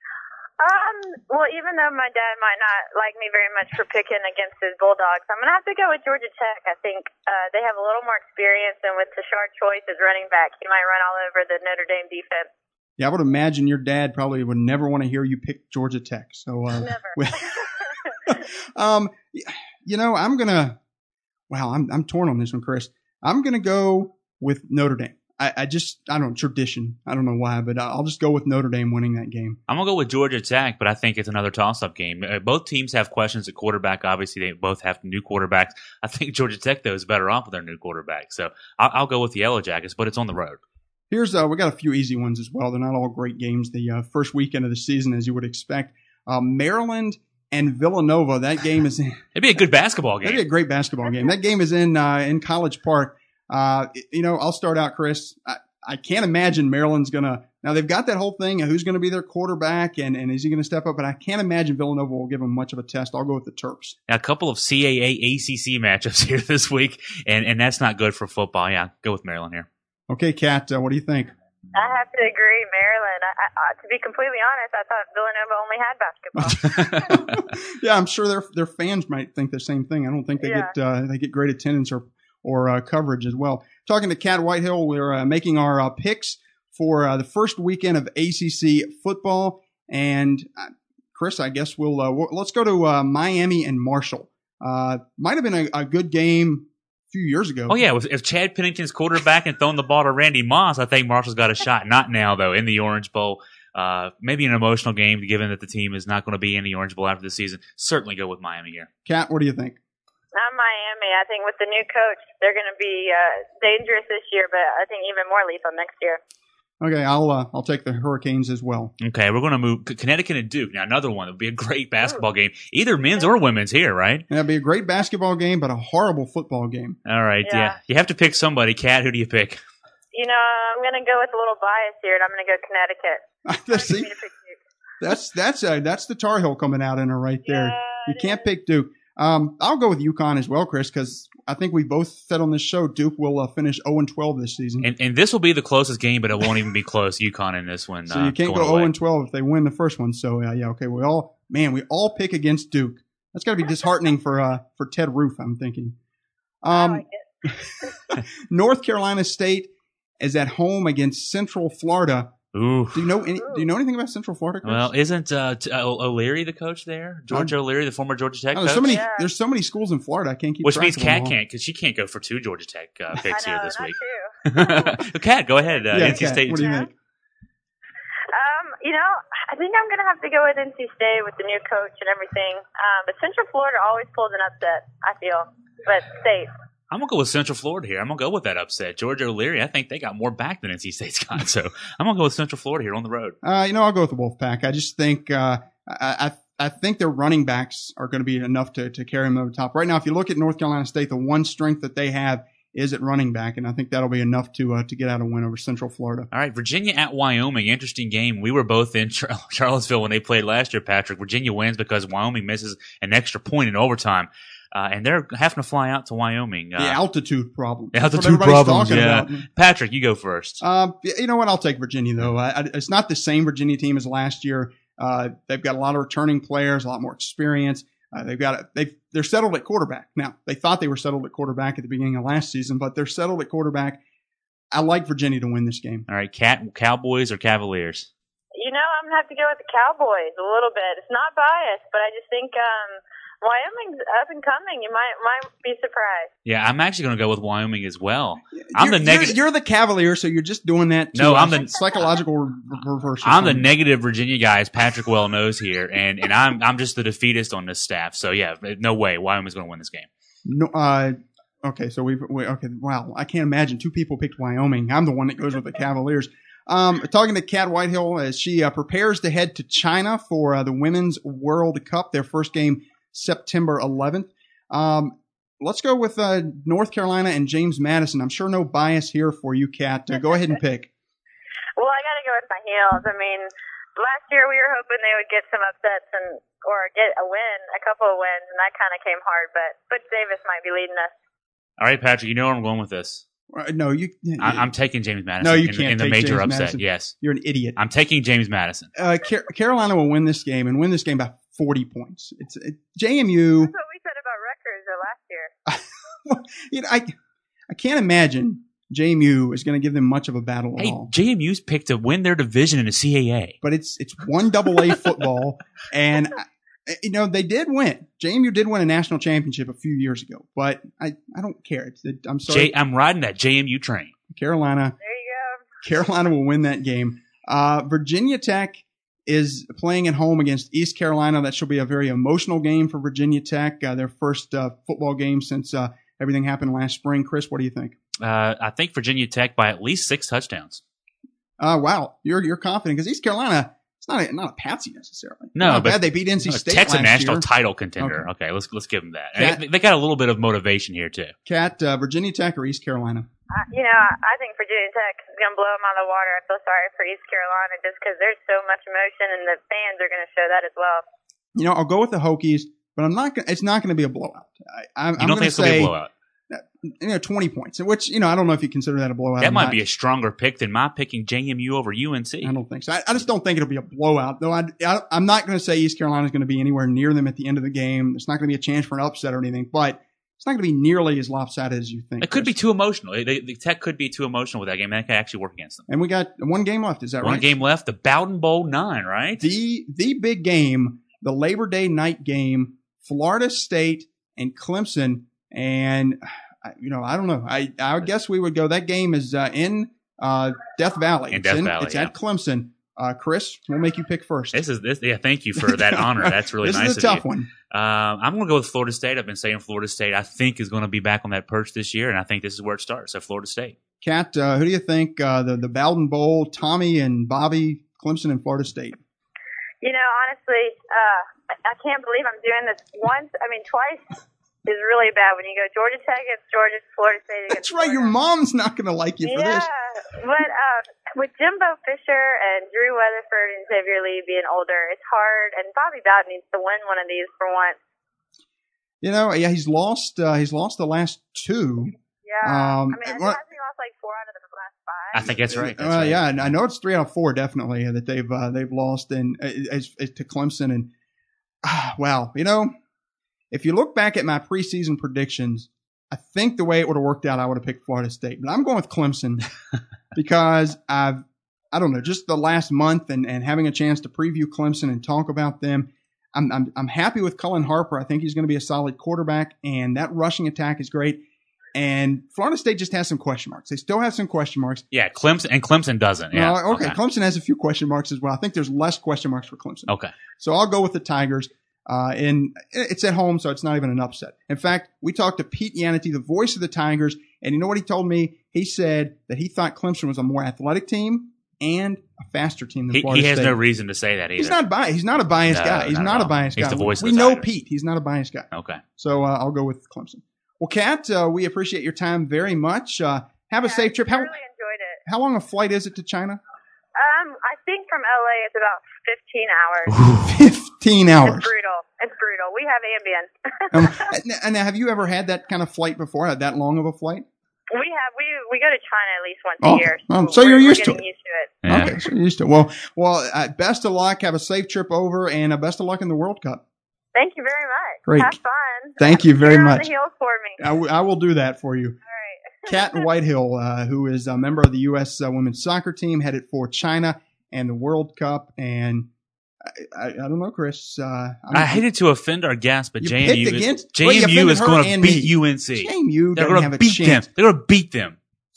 Um, well, even though my dad might not like me very much for picking against his Bulldogs, I'm going to have to go with Georgia Tech. I think uh, they have a little more experience, and with Tashard Choice as running back, he might run all over the Notre Dame defense. Yeah, I would imagine your dad probably would never want to hear you pick Georgia Tech. So, uh, never. um, you know, I'm going to – wow, I'm I'm torn on this one, Chris. I'm going to go with Notre Dame. I, I just, I don't know, tradition. I don't know why, but I'll just go with Notre Dame winning that game. I'm going to go with Georgia Tech, but I think it's another toss-up game. Uh, both teams have questions at quarterback. Obviously, they both have new quarterbacks. I think Georgia Tech, though, is better off with their new quarterback. So I'll, I'll go with the Yellow Jackets, but it's on the road. Here's, uh, we got a few easy ones as well. They're not all great games. The uh, first weekend of the season, as you would expect. Uh, Maryland and Villanova, that game is in. It'd be a good basketball game. It'd be a great basketball game. That game is in uh, in College Park. Uh, you know, I'll start out, Chris. I, I can't imagine Maryland's going to – now, they've got that whole thing of who's going to be their quarterback and, and is he going to step up, but I can't imagine Villanova will give them much of a test. I'll go with the Terps. Now, a couple of C A A A C C matchups here this week, and, and that's not good for football. Yeah, go with Maryland here. Okay, Kat, uh, what do you think? I have to agree, Maryland. I, I, to be completely honest, I thought Villanova only had basketball. Yeah, I'm sure their their fans might think the same thing. I don't think they Yeah. get uh, they get great attendance or or uh, coverage as well. Talking to Kat Whitehill, we're uh, making our uh, picks for uh, the first weekend of A C C football. And uh, Chris, I guess we'll, uh, we'll let's go to uh, Miami and Marshall. Uh, might have been a, a good game a few years ago. Oh, yeah. If, if Chad Pennington's quarterback and throwing the ball to Randy Moss, I think Marshall's got a shot. Not now, though, in the Orange Bowl. Uh, maybe an emotional game, given that the team is not going to be in the Orange Bowl after the season. Certainly go with Miami here. Kat, what do you think? I'm Miami. I think with the new coach, they're going to be uh, dangerous this year, but I think even more lethal next year. Okay, I'll uh, I'll take the Hurricanes as well. Okay, we're going to move Connecticut and Duke. Now, another one that would be a great basketball game, either men's or women's here, right? That'd be a great basketball game, but a horrible football game. All right, yeah. Yeah. You have to pick somebody. Kat, who do you pick? You know, I'm going to go with a little bias here, and I'm going to go Connecticut. See, Me to pick Duke. that's that's uh, that's the Tar Heel coming out in her right there. Yeah, You it can't is. pick Duke. Um, I'll go with UConn as well, Chris, because I think we both said on this show Duke will uh, finish oh and twelve this season. And, and this will be the closest game, but it won't even be close. UConn in this one. So uh, you can't going go away. oh and twelve if they win the first one. So uh, yeah, okay, we all man, we all pick against Duke. That's got to be disheartening for uh, for Ted Roof, I'm thinking. I Um, like it. North Carolina State is at home against Central Florida. Ooh. Do you know any? Do you know anything about Central Florida, Chris? Well, isn't uh, t- uh, O'Leary the coach there? George O'Leary, the former Georgia Tech Oh, there's coach? so many. Yeah. There's so many schools in Florida. I can't keep. Which track means of them Kat all. can't, because she can't go for two Georgia Tech uh, picks I know, here this not week. too. Kat, go ahead. Uh, Yeah, N C Kat, State. what do you think? Um, you know, I think I'm going to have to go with N C State with the new coach and everything. Um, but Central Florida always pulls an upset, I feel. But State. I'm going to go with Central Florida here. I'm going to go with that upset. Georgia O'Leary, I think they got more back than N C State's got. So I'm going to go with Central Florida here on the road. Uh, you know, I'll go with the Wolfpack. I just think uh, I, I I think their running backs are going to be enough to to carry them over the top. Right now, if you look at North Carolina State, the one strength that they have is at running back, and I think that'll be enough to uh, to get out a win over Central Florida. All right, Virginia at Wyoming. Interesting game. We were both in Char- Charlottesville when they played last year, Patrick. Virginia wins because Wyoming misses an extra point in overtime. Uh, and they're having to fly out to Wyoming. Uh, The altitude problem. the That's what altitude everybody's problems, talking yeah. about. Patrick, you go first. Uh, you know what? I'll take Virginia, though. I, I, it's not the same Virginia team as last year. Uh, they've got a lot of returning players, a lot more experience. Uh, they've got a, they've they're settled at quarterback. Now, they thought they were settled at quarterback at the beginning of last season, but they're settled at quarterback. I like Virginia to win this game. All right, Cat, Cowboys or Cavaliers? You know, I'm going to have to go with the Cowboys a little bit. It's not biased, but I just think um, Wyoming's up and coming. You might might be surprised. Yeah, I'm actually going to go with Wyoming as well. I'm you're, the negative. You're, you're the Cavalier, so you're just doing that. To No, a I'm the- psychological re- reverse. or I'm the something. negative Virginia guy, as Patrick well knows here, and, and I'm I'm just the defeatist on this staff. So yeah, no way Wyoming's going to win this game. No, uh, okay, so we've we, okay. Wow, I can't imagine two people picked Wyoming. I'm the one that goes with the Cavaliers. Um, talking to Kat Whitehill as she uh, prepares to head to China for uh, the Women's World Cup, their first game September eleventh. Um, let's go with uh, North Carolina and James Madison. I'm sure no bias here for you, Kat. Uh, go ahead and pick. Well, I got to go with my heels. I mean, last year we were hoping they would get some upsets and or get a win, a couple of wins, and that kind of came hard. But Butch Davis might be leading us. All right, Patrick, you know where I'm going with this. Uh, no, you. I, I'm taking James Madison. No, you in, can't in the take major James upset. Madison. Yes, You're an idiot. I'm taking James Madison. Uh, Car- Carolina will win this game and win this game by forty points. It's it, J M U. That's what we said about Rutgers though last year. You know, I I can't imagine J M U is going to give them much of a battle at Hey, all. J M U's picked to win their division in the C A A. But it's it's one double A football, and I, you know they did win. J M U did win a national championship a few years ago, but I, I don't care. It's, it, I'm sorry, J, I'm riding that J M U train. Carolina. There you go. Carolina will win that game. Uh, Virginia Tech is playing at home against East Carolina. That should be a very emotional game for Virginia Tech. Uh, their first uh, football game since uh, everything happened last spring. Chris, what do you think? Uh, I think Virginia Tech by at least six touchdowns. Uh, wow, you're you're confident because East Carolina, it's not a, not a patsy necessarily. No, not but bad. They beat N C State Tech's last a national year. title contender. Okay. Okay, let's let's give them that. Cat- They, they got a little bit of motivation here too. Cat, uh, Virginia Tech or East Carolina? I, you know, I think Virginia Tech is going to blow them out of the water. I feel sorry for East Carolina just because there's so much emotion, and the fans are going to show that as well. You know, I'll go with the Hokies, but I'm not. Gonna, it's not going to be a blowout. I, I'm, You I'm don't going think to it's going to be say a blowout? you know twenty points, which you know I don't know if you consider that a blowout. That or might not. be a stronger pick than my picking J M U over U N C. I don't think so. I, I just don't think it'll be a blowout, though. I, I, I'm not going to say East Carolina is going to be anywhere near them at the end of the game. There's not going to be a chance for an upset or anything, but it's not going to be nearly as lopsided as you think. It could be Chris. too emotional. They, the Tech could be too emotional with that game. That could actually work against them. And we got one game left. Is that One right? game left. The Bowden Bowl nine, right? The the big game, the Labor Day night game, Florida State and Clemson, and I- you know I don't know. I I guess we would go. That game is uh, in uh, Death Valley. In It's Death Valley, It's yeah. at Clemson. Uh, Chris, we'll make you pick first. This is this. Yeah, thank you for that honor. That's really this nice is a of tough you. one. Um, I'm going to go with Florida State. I've been saying Florida State. I think is going to be back on that perch this year, and I think this is where it starts. So Florida State. Kat, uh, who do you think uh, the the Bowden Bowl, Tommy and Bobby, Clemson and Florida State? You know, honestly, uh, I can't believe I'm doing this once. I mean, twice is really bad when you go Georgia Tech against Georgia, Florida State against That's right. Florida. Your mom's not going to like you for yeah, this. but uh, with Jimbo Fisher and Drew Weatherford and Xavier Lee being older, it's hard. And Bobby Bowden needs to win one of these for once. You know, yeah, he's lost. Uh, he's lost the last two. Yeah, Um, I mean, well- hasn't he lost like four out of the last five? I think that's right. That's Uh, right. yeah, and I know it's three out of four definitely that they've uh, they've lost and uh, as, as to Clemson and ah, wow, you know, if you look back at my preseason predictions, I think the way it would have worked out, I would have picked Florida State, but I'm going with Clemson because I've I don't know, just the last month and, and having a chance to preview Clemson and talk about them. I'm I'm I'm happy with Cullen Harper. I think he's going to be a solid quarterback, and that rushing attack is great. And Florida State just has some question marks. They still have some question marks. Yeah, Clemson and Clemson doesn't. Yeah. No, okay. Clemson has a few question marks as well. I think there's less question marks for Clemson. Okay. So I'll go with the Tigers. Uh, and it's at home, so it's not even an upset. In fact, we talked to Pete Yanity, the voice of the Tigers, and you know what he told me? He said that he thought Clemson was a more athletic team and a faster team than He, Florida he has State. no reason to say that either. He's not biased. He's not a biased No, guy. He's not not, at a all. biased He's guy. the voice of we the know Tigers. Pete. He's not a biased guy. Okay. So uh, I'll go with Clemson. Well, Kat, uh, we appreciate your time very much. Uh, have a Yeah, safe trip. I How really enjoyed it. how long a flight is it to China? Um, I think from L A it's about fifteen hours. Fifteen hours. It's brutal. It's brutal. We have Ambien. Um, and have you ever had that kind of flight before? Had that long of a flight? we have we we go to China at least once Oh, a year. um, so we're- you're we're used to getting it. used to it. Yeah. Okay, so you're used to it. Well, well, uh, best of luck. Have a safe trip over, and uh, best of luck in the World Cup. Thank you very much. Great. Have fun. Thank you very Cheer on much. the heels for me. I, w- I will do that for you. All right. Kat Whitehill, uh, who is a member of the U S Uh, women's soccer team, headed for China and the World Cup. And I, I, I don't know, Chris. Uh, I'm- I hated to offend our guests, but You J M U picked is, against- well, you J M U offended is her going to and beat me. U N C. J M U They're doesn't going have to a beat chance. them. They're going to beat them.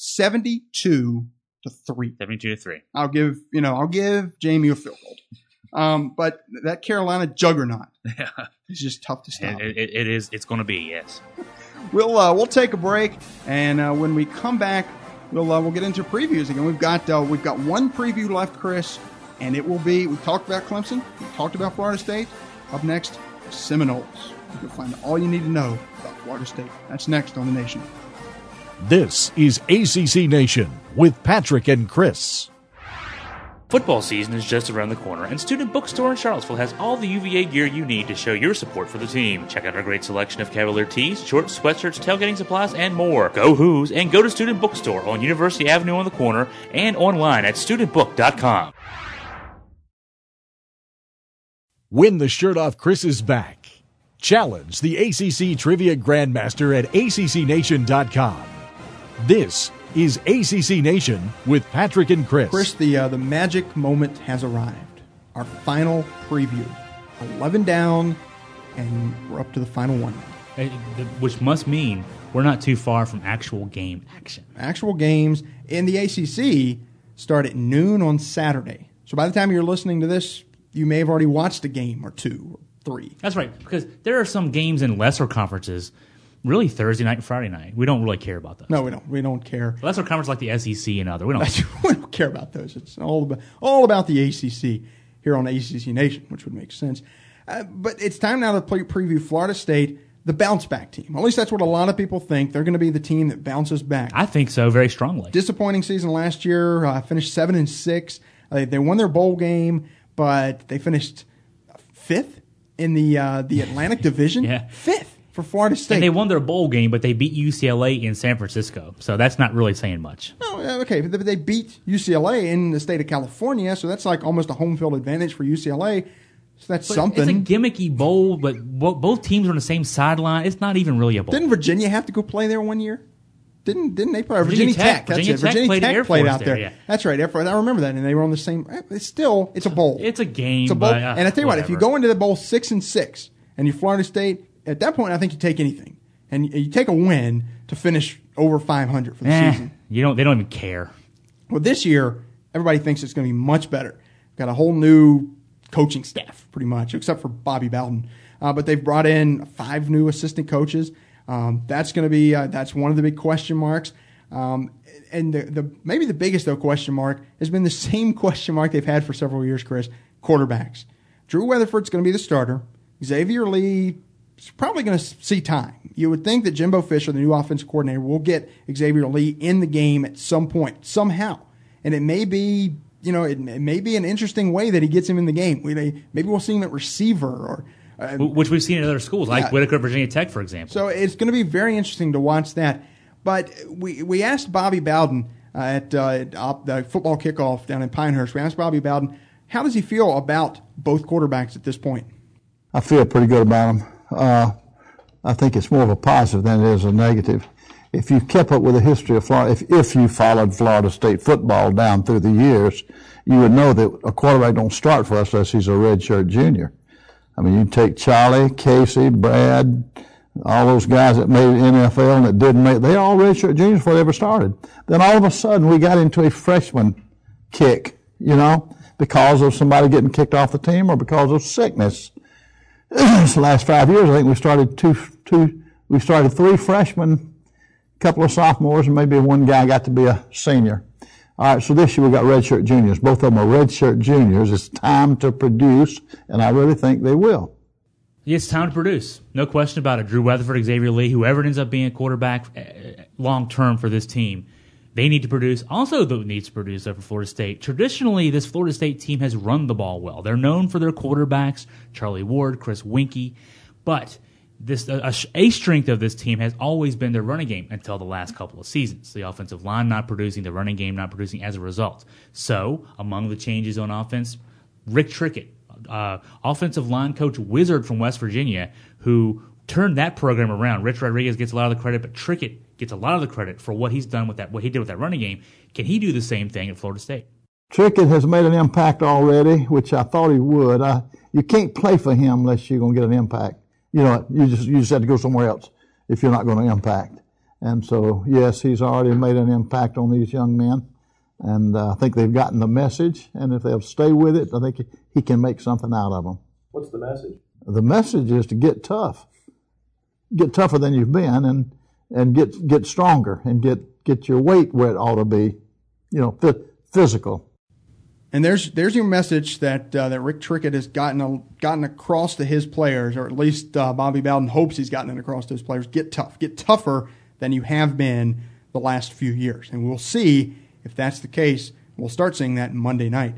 seventy-two to three. seventy-two to three. I'll give, you know, I'll give J M U a field goal. Um, but that Carolina juggernaut is just tough to stop. It, it, it is. It's going to be, yes. We'll uh, we'll take a break, and uh, when we come back, we'll uh, we'll get into previews again. We've got uh, we've got one preview left, Chris, and it will be. We talked about Clemson, we talked about Florida State. Up next, Seminoles. You can find all you need to know about Florida State. That's next on The Nation. This is A C C Nation with Patrick and Chris. Football season is just around the corner, and Student Bookstore in Charlottesville has all the U V A gear you need to show your support for the team. Check out our great selection of Cavalier tees, shorts, sweatshirts, tailgating supplies, and more. Go Hoos and go to Student Bookstore on University Avenue on the corner and online at student book dot com. Win the shirt off Chris's back. Challenge the A C C Trivia Grandmaster at A C C nation dot com. This is A C C Nation with Patrick and Chris. Chris, the uh, the magic moment has arrived. Our final preview. eleven down, and we're up to the final one. Uh, Which must mean we're not too far from actual game action. Actual games in the A C C start at noon on Saturday. So by the time you're listening to this, you may have already watched a game or two or three. That's right, because there are some games in lesser conferences, really Thursday night and Friday night. We don't really care about those. No, we don't. We don't care. Lesser conference like the S E C and other. We don't. We don't care about those. It's all about all about the A C C here on A C C Nation, which would make sense. Uh, but it's time now to play, preview Florida State, the bounce back team. At least that's what a lot of people think. They're going to be the team that bounces back. I think so, very strongly. Disappointing season last year. Uh, finished seven and six. Uh, they won their bowl game, but they finished fifth in the uh, the Atlantic Division. Yeah. Fifth for Florida State. And they won their bowl game, but they beat U C L A in San Francisco. So that's not really saying much. Oh, okay, but they beat U C L A in the state of California, so that's like almost a home field advantage for U C L A. So that's But something. It's a gimmicky bowl, but bo- both teams are on the same sideline. It's not even really a bowl. Didn't Virginia have to go play there one year? Didn't didn't they play? Virginia Virginia, Tech. Tech. That's Virginia it. Tech Virginia played Tech Air played Force out there, there. yeah. That's right. Air Force. I remember that, and they were on the same. It's still it's a bowl. It's a game. It's a bowl. But, uh, and I tell you what, if you whatever. go into the bowl six and six, and you Florida State, at that point, I think you take anything, and you, you take a win to finish over five hundred for the Eh, season. you don't. They don't even care. Well, this year, everybody thinks it's going to be much better. Got a whole new coaching staff, pretty much, except for Bobby Bowden. Uh, but they've brought in five new assistant coaches. Um, that's going to be uh, that's one of the big question marks. Um, and the, the maybe the biggest though question mark has been the same question mark they've had for several years, Chris. Quarterbacks. Drew Weatherford's going to be the starter. Xavier Lee is probably going to see time. You would think that Jimbo Fisher, the new offensive coordinator, will get Xavier Lee in the game at some point, somehow. And it may be, you know, it, it may be an interesting way that he gets him in the game. We may, maybe we'll see him at receiver, or uh, which we've seen in other schools, like yeah. Whitaker, Virginia Tech, for example. So it's going to be very interesting to watch that. But we we asked Bobby Bowden uh, at, uh, at op, the football kickoff down in Pinehurst. We asked Bobby Bowden, how does he feel about both quarterbacks at this point? I feel pretty good about them. Uh, I think it's more of a positive than it is a negative. If you kept up with the history of Florida, if, if you followed Florida State football down through the years, you would know that a quarterback don't start for us unless he's a redshirt junior. I mean, you take Charlie, Casey, Brad, all those guys that made the N F L and that didn't make, they all redshirt juniors before they ever started. Then all of a sudden we got into a freshman kick, you know, because of somebody getting kicked off the team or because of sickness. This last five years, I think we started two, two, we started three freshmen, a couple of sophomores, and maybe one guy got to be a senior. All right, so this year we got redshirt juniors. Both of them are redshirt juniors. It's time to produce, and I really think they will. It's time to produce. No question about it. Drew Weatherford, Xavier Lee, whoever ends up being a quarterback long term for this team, they need to produce. Also, who needs to produce for Florida State. Traditionally, this Florida State team has run the ball well. They're known for their quarterbacks, Charlie Ward, Chris Winkie. But this a, a strength of this team has always been their running game until the last couple of seasons. The offensive line not producing, the running game not producing as a result. So, among the changes on offense, Rick Trickett, uh, offensive line coach wizard from West Virginia, who turned that program around. Rich Rodriguez gets a lot of the credit, but Trickett gets a lot of the credit for what he's done with that, what he did with that running game. Can he do the same thing at Florida State? Trickett has made an impact already, which I thought he would. I, you can't play for him unless you're going to get an impact. You know, you just you just have to go somewhere else if you're not going to impact. And so, yes, he's already made an impact on these young men, and uh, I think they've gotten the message. And if they'll stay with it, I think he can make something out of them. What's the message? The message is to get tough, get tougher than you've been, and and get get stronger and get get your weight where it ought to be, you know, physical. And there's there's your message that uh, that Rick Trickett has gotten a, gotten across to his players, or at least uh, Bobby Bowden hopes he's gotten it across to his players. Get tough, get tougher than you have been the last few years, and we'll see if that's the case. We'll start seeing that Monday night.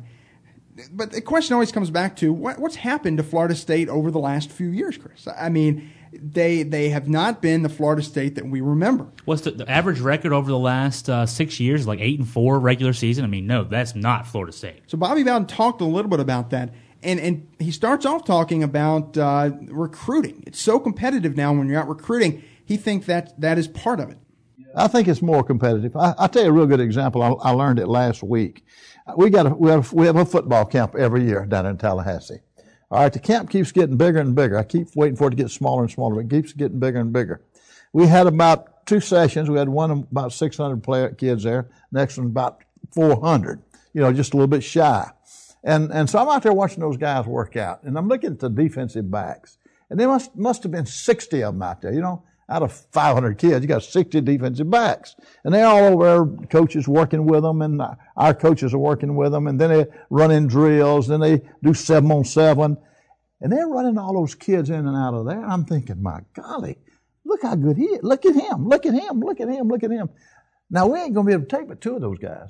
But the question always comes back to what, what's happened to Florida State over the last few years, Chris. I mean, they they have not been the Florida State that we remember. What's the, the average record over the last uh, six years? Like eight and four regular season. I mean, no, that's not Florida State. So Bobby Bowden talked a little bit about that, and and he starts off talking about uh, recruiting. It's so competitive now when you're out recruiting. He thinks that that is part of it. I think it's more competitive. I, I'll tell you a real good example. I, I learned it last week. We got a, we have we have a football camp every year down in Tallahassee. All right, the camp keeps getting bigger and bigger. I keep waiting for it to get smaller and smaller, but it keeps getting bigger and bigger. We had about two sessions. We had one about six hundred player kids there. Next one about four hundred. You know, just a little bit shy. And and so I'm out there watching those guys work out, and I'm looking at the defensive backs, and there must must have been sixty of them out there. You know, out of five hundred kids, you got sixty defensive backs. And they're all over there, coaches working with them, and our coaches are working with them, and then they run in drills, then they do seven on seven. And they're running all those kids in and out of there. And I'm thinking, my golly, look how good he is. Look at him, look at him, look at him, look at him. Now, we ain't going to be able to take but two of those guys.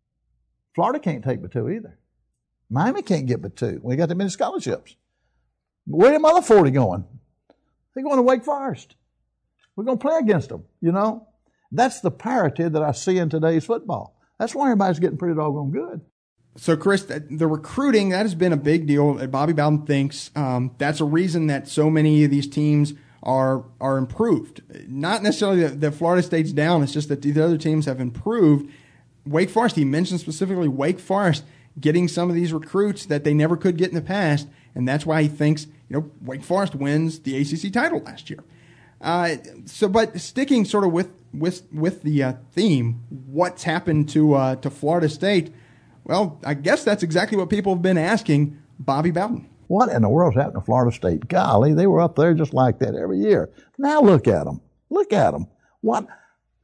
Florida can't take but two either. Miami can't get but two. We got that many scholarships. Where are them other forty going? They're going to Wake Forest. We're going to play against them, you know. That's the parity that I see in today's football. That's why everybody's getting pretty doggone good. So, Chris, the recruiting, that has been a big deal. Bobby Bowden thinks um, that's a reason that so many of these teams are are improved. Not necessarily that, that Florida State's down. It's just that the other teams have improved. Wake Forest, he mentioned specifically Wake Forest getting some of these recruits that they never could get in the past, and that's why he thinks, you know, Wake Forest wins the A C C title last year. Uh, so, but sticking sort of with with with the uh, theme, what's happened to uh, to Florida State? Well, I guess that's exactly what people have been asking Bobby Bowden. What in the world's happened to Florida State? Golly, they were up there just like that every year. Now look at them. Look at them. What?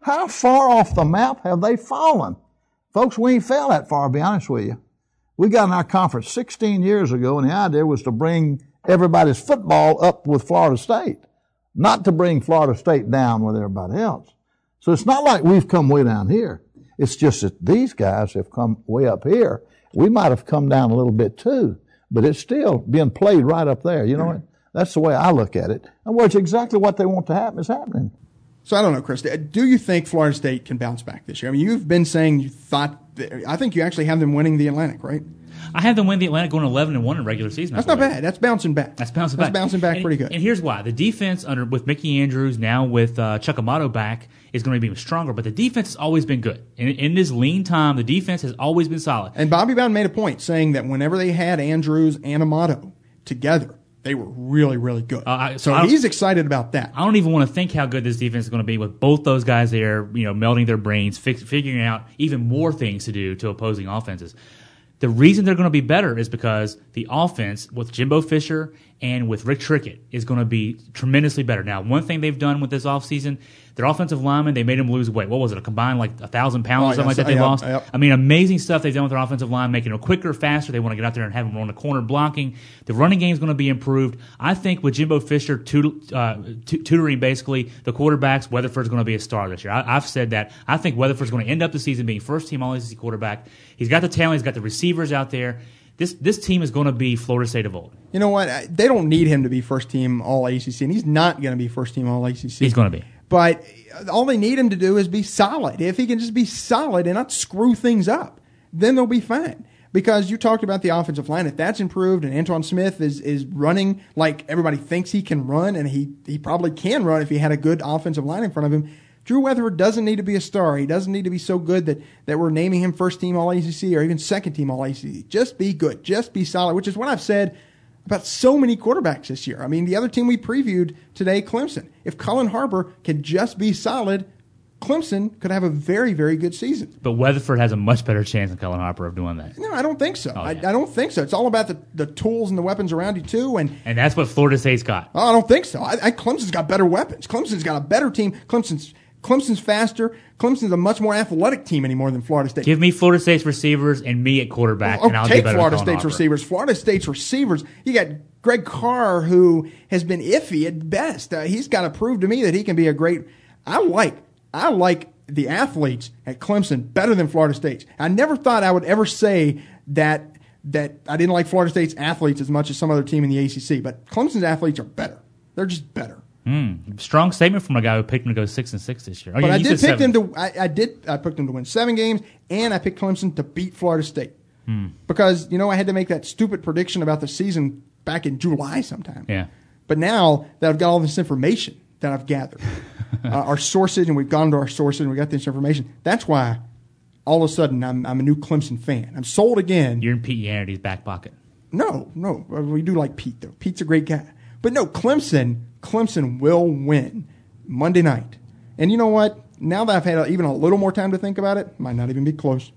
How far off the map have they fallen? Folks, we ain't fell that far, to be honest with you. We got in our conference sixteen years ago, and the idea was to bring everybody's football up with Florida State, not to bring Florida State down with everybody else. So it's not like we've come way down here. It's just that these guys have come way up here. We might have come down a little bit too, but it's still being played right up there. You know what? That's the way I look at it. And where it's exactly what they want to happen is happening. So I don't know, Chris. Do you think Florida State can bounce back this year? I mean, you've been saying you thought. That, I think you actually have them winning the Atlantic, right? I have them win the Atlantic, going eleven and one in regular season. That's not bad. That's bouncing back. That's bouncing That's back. bouncing back and, pretty good. And here's why: the defense under with Mickey Andrews now with uh, Chuck Amato back is going to be even stronger. But the defense has always been good. In, in this lean time, the defense has always been solid. And Bobby Bowden made a point saying that whenever they had Andrews and Amato together, they were really, really good. Uh, I, so he's excited about that. I don't even want to think how good this defense is going to be with both those guys there, you know, melding their brains, fix, figuring out even more things to do to opposing offenses. The reason they're going to be better is because the offense with Jimbo Fisher and with Rick Trickett is going to be tremendously better. Now, one thing they've done with this offseason, their offensive linemen, they made them lose weight. What was it, a combined like a thousand pounds oh, or something yes, like that they yep, lost? Yep. I mean, amazing stuff they've done with their offensive line, making them quicker, faster. They want to get out there and have them on the corner blocking. The running game is going to be improved. I think with Jimbo Fisher tut- uh, t- tutoring basically the quarterbacks, Weatherford's going to be a star this year. I- I've said that. I think Weatherford's going to end up the season being first-team All-A C C quarterback. He's got the talent. He's got the receivers out there. This this team is going to be Florida State of old. You know what? They don't need him to be first-team All-A C C, and he's not going to be first-team All-A C C. He's going to be. But all they need him to do is be solid. If he can just be solid and not screw things up, then they'll be fine. Because you talked about the offensive line. If that's improved and Antoine Smith is is running like everybody thinks he can run, and he, he probably can run if he had a good offensive line in front of him, Drew Weatherford doesn't need to be a star. He doesn't need to be so good that, that we're naming him first-team All-A C C or even second-team All-A C C. Just be good. Just be solid, which is what I've said about so many quarterbacks this year. I mean, the other team we previewed today, Clemson. If Cullen Harper can just be solid, Clemson could have a very, very good season. But Weatherford has a much better chance than Cullen Harper of doing that. No, I don't think so. Oh, I, yeah. I don't think so. It's all about the, the tools and the weapons around you, too. And and that's what Florida State's got. Oh, I don't think so. I, I, Clemson's got better weapons. Clemson's got a better team. Clemson's Clemson's faster. Clemson's a much more athletic team anymore than Florida State. Give me Florida State's receivers and me at quarterback, oh, and I'll take do better Florida than Cullen State's Harper. receivers. Florida State's receivers. You got Greg Carr, who has been iffy at best. Uh, he's got to prove to me that he can be a great. I like. I like the athletes at Clemson better than Florida State's. I never thought I would ever say that that I didn't like Florida State's athletes as much as some other team in the A C C, but Clemson's athletes are better. They're just better. Mm, strong statement from a guy who picked him to go six and six this year. Oh, but yeah, I you did said pick seven. them to. I, I did. I picked them to win seven games, and I picked Clemson to beat Florida State mm. because you know I had to make that stupid prediction about the season back in July sometime. Yeah. But now that I've got all this information that I've gathered, uh, our sources, and we've gone to our sources and we got this information. That's why all of a sudden I'm I'm a new Clemson fan. I'm sold again. You're in Pete Yannity's back pocket. No, no, we do like Pete though. Pete's a great guy. But no, Clemson. Clemson will win Monday night. And you know what? Now that I've had a, even a little more time to think about it, might not even be close.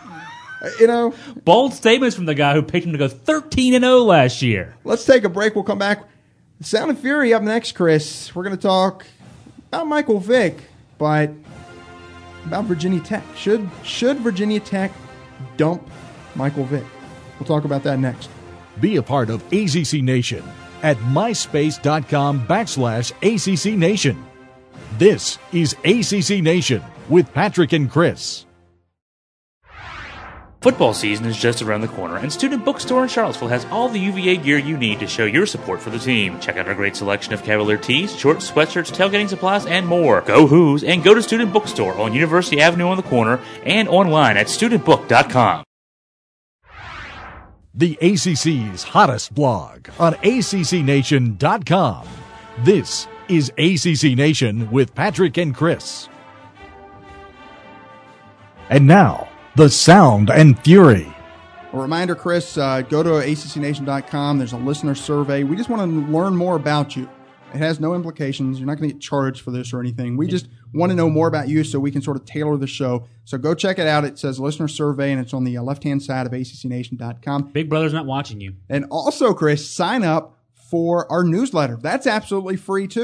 You know? Bold statements from the guy who picked him to go thirteen and oh last year. Let's take a break. We'll come back. Sound and Fury up next, Chris. We're going to talk about Michael Vick, but about Virginia Tech. Should, should Virginia Tech dump Michael Vick? We'll talk about that next. Be a part of A C C Nation at myspace.com backslash ACC Nation. This is A C C Nation with Patrick and Chris. Football season is just around the corner, and Student Bookstore in Charlottesville has all the U V A gear you need to show your support for the team. Check out our great selection of Cavalier tees, shorts, sweatshirts, tailgating supplies, and more. Go Hoos and go to Student Bookstore on University Avenue on the corner and online at student book dot com. The A C C's hottest blog on A C C nation dot com. This is A C C Nation with Patrick and Chris. And now, the Sound and Fury. A reminder, Chris, uh, go to A C C nation dot com. There's a listener survey. We just want to learn more about you. It has no implications. You're not going to get charged for this or anything. We just want to know more about you so we can sort of tailor the show. So go check it out. It says listener survey, and it's on the left-hand side of A C C nation dot com. Big Brother's not watching you. And also, Chris, sign up for our newsletter. That's absolutely free, too.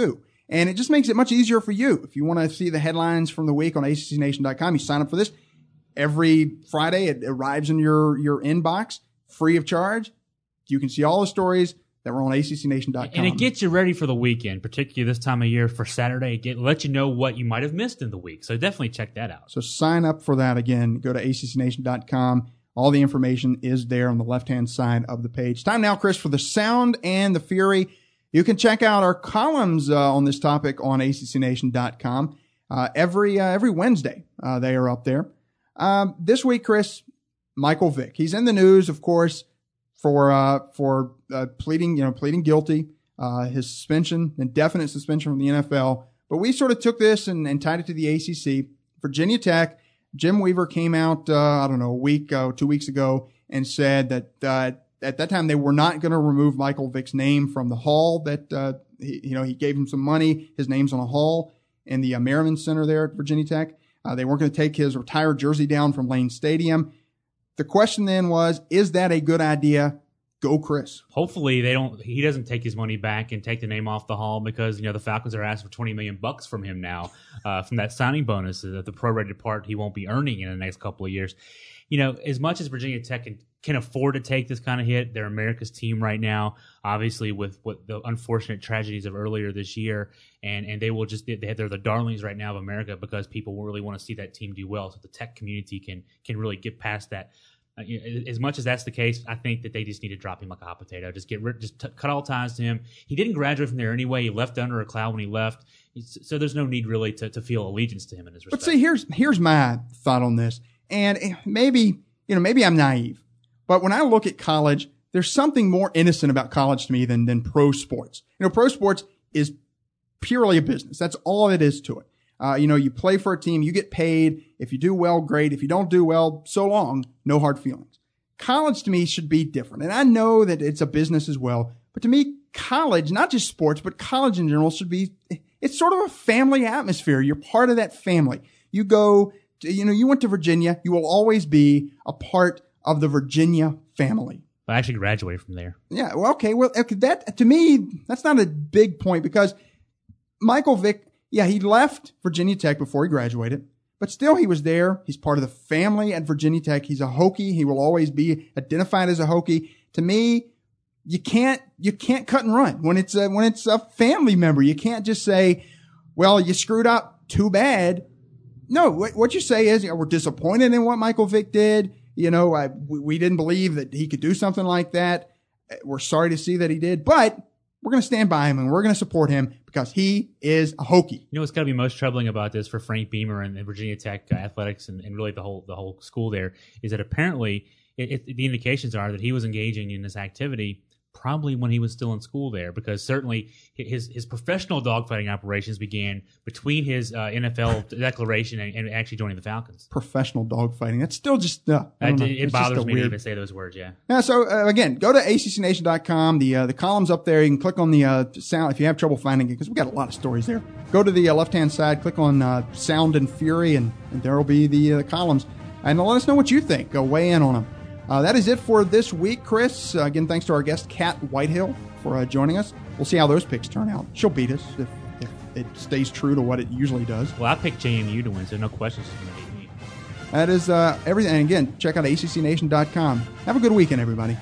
And it just makes it much easier for you. If you want to see the headlines from the week on A C C Nation dot com, you sign up for this. Every Friday, it arrives in your, your inbox, free of charge. You can see all the stories that were on A C C Nation dot com. And it gets you ready for the weekend, particularly this time of year for Saturday. It let you know what you might have missed in the week. So definitely check that out. So sign up for that again. Go to A C C Nation dot com. All the information is there on the left-hand side of the page. Time now, Chris, for the Sound and the Fury. You can check out our columns uh, on this topic on A C C Nation dot com. Uh, every uh, every Wednesday, uh, they are up there. Um, this week, Chris, Michael Vick. He's in the news, of course, for uh, for uh, pleading, you know, pleading guilty, uh, his suspension, indefinite suspension from the N F L. But we sort of took this and, and tied it to the A C C. Virginia Tech, Jim Weaver came out, uh, I don't know, a week, uh, two weeks ago and said that uh, at that time they were not going to remove Michael Vick's name from the hall that, uh, he, you know, he gave him some money. His name's on a hall in the uh, Merriman Center there at Virginia Tech. Uh, they weren't going to take his retired jersey down from Lane Stadium. The question then was, is that a good idea? Go, Chris. Hopefully they don't. He doesn't take his money back and take the name off the hall, because you know the Falcons are asking for twenty million bucks from him now uh, from that signing bonus, uh, the prorated part he won't be earning in the next couple of years. You know, as much as Virginia Tech can, can afford to take this kind of hit, they're America's team right now. Obviously, with what the unfortunate tragedies of earlier this year, and and they will just they, they're the darlings right now of America because people really want to see that team do well, so the Tech community can can really get past that. Uh, as much as that's the case, I think that they just need to drop him like a hot potato. Just get rid, just t- cut all ties to him. He didn't graduate from there anyway. He left under a cloud when he left, so there's no need really to, to feel allegiance to him in this respect. But see, here's here's my thought on this, and maybe you know maybe I'm naive, but when I look at college, there's something more innocent about college to me than than pro sports. You know, pro sports is purely a business. That's all it is to it. Uh, you know, you play for a team, you get paid. If you do well, great. If you don't do well, so long, no hard feelings. College to me should be different. And I know that it's a business as well. But to me, college, not just sports, but college in general should be, it's sort of a family atmosphere. You're part of that family. You go, to, you know, you went to Virginia. You will always be a part of the Virginia family. I actually graduated from there. Yeah. Well, okay. Well, that, to me, that's not a big point because Michael Vick, yeah, he left Virginia Tech before he graduated, but still he was there. He's part of the family at Virginia Tech. He's a Hokie. He will always be identified as a Hokie. To me, you can't, you can't cut and run when it's a, when it's a family member. You can't just say, well, you screwed up. Too bad. No, what, what you say is, you know, we're disappointed in what Michael Vick did. You know, I, we, we didn't believe that he could do something like that. We're sorry to see that he did, but we're going to stand by him and we're going to support him because he is a Hokie. You know what's got to be most troubling about this for Frank Beamer and, and Virginia Tech uh, athletics and, and really the whole the whole school there is that apparently it, it, the indications are that he was engaging in this activity probably when he was still in school there, because certainly his his professional dogfighting operations began between his uh, N F L declaration and, and actually joining the Falcons. Professional dogfighting. That's still just, uh, I don't know. It, it bothers me weird. to even say those words, yeah. Yeah, so uh, again, go to A C C Nation dot com. The uh, the column's up there. You can click on the uh, sound if you have trouble finding it, because we've got a lot of stories there. Go to the uh, left-hand side, click on uh, Sound and Fury, and, and there will be the uh, columns. And let us know what you think. Go weigh in on them. Uh, that is it for this week, Chris. Uh, again, thanks to our guest, Kat Whitehill, for uh, joining us. We'll see how those picks turn out. She'll beat us if, if it stays true to what it usually does. Well, I picked J M U to win, so no questions she's going to beat me. That is uh, everything. And again, check out A C C Nation dot com. Have a good weekend, everybody.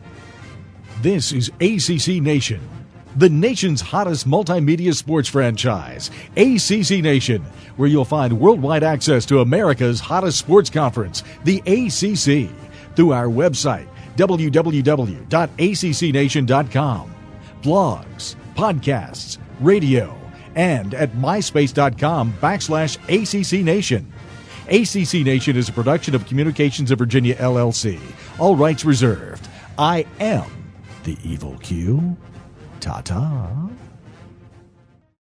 This is A C C Nation, the nation's hottest multimedia sports franchise, A C C Nation, where you'll find worldwide access to America's hottest sports conference, the A C C, through our website, w w w dot a c c nation dot com, blogs, podcasts, radio, and at myspace.com backslash ACC Nation. A C C Nation is a production of Communications of Virginia, L L C. All rights reserved. I am the Evil Q. Ta-ta.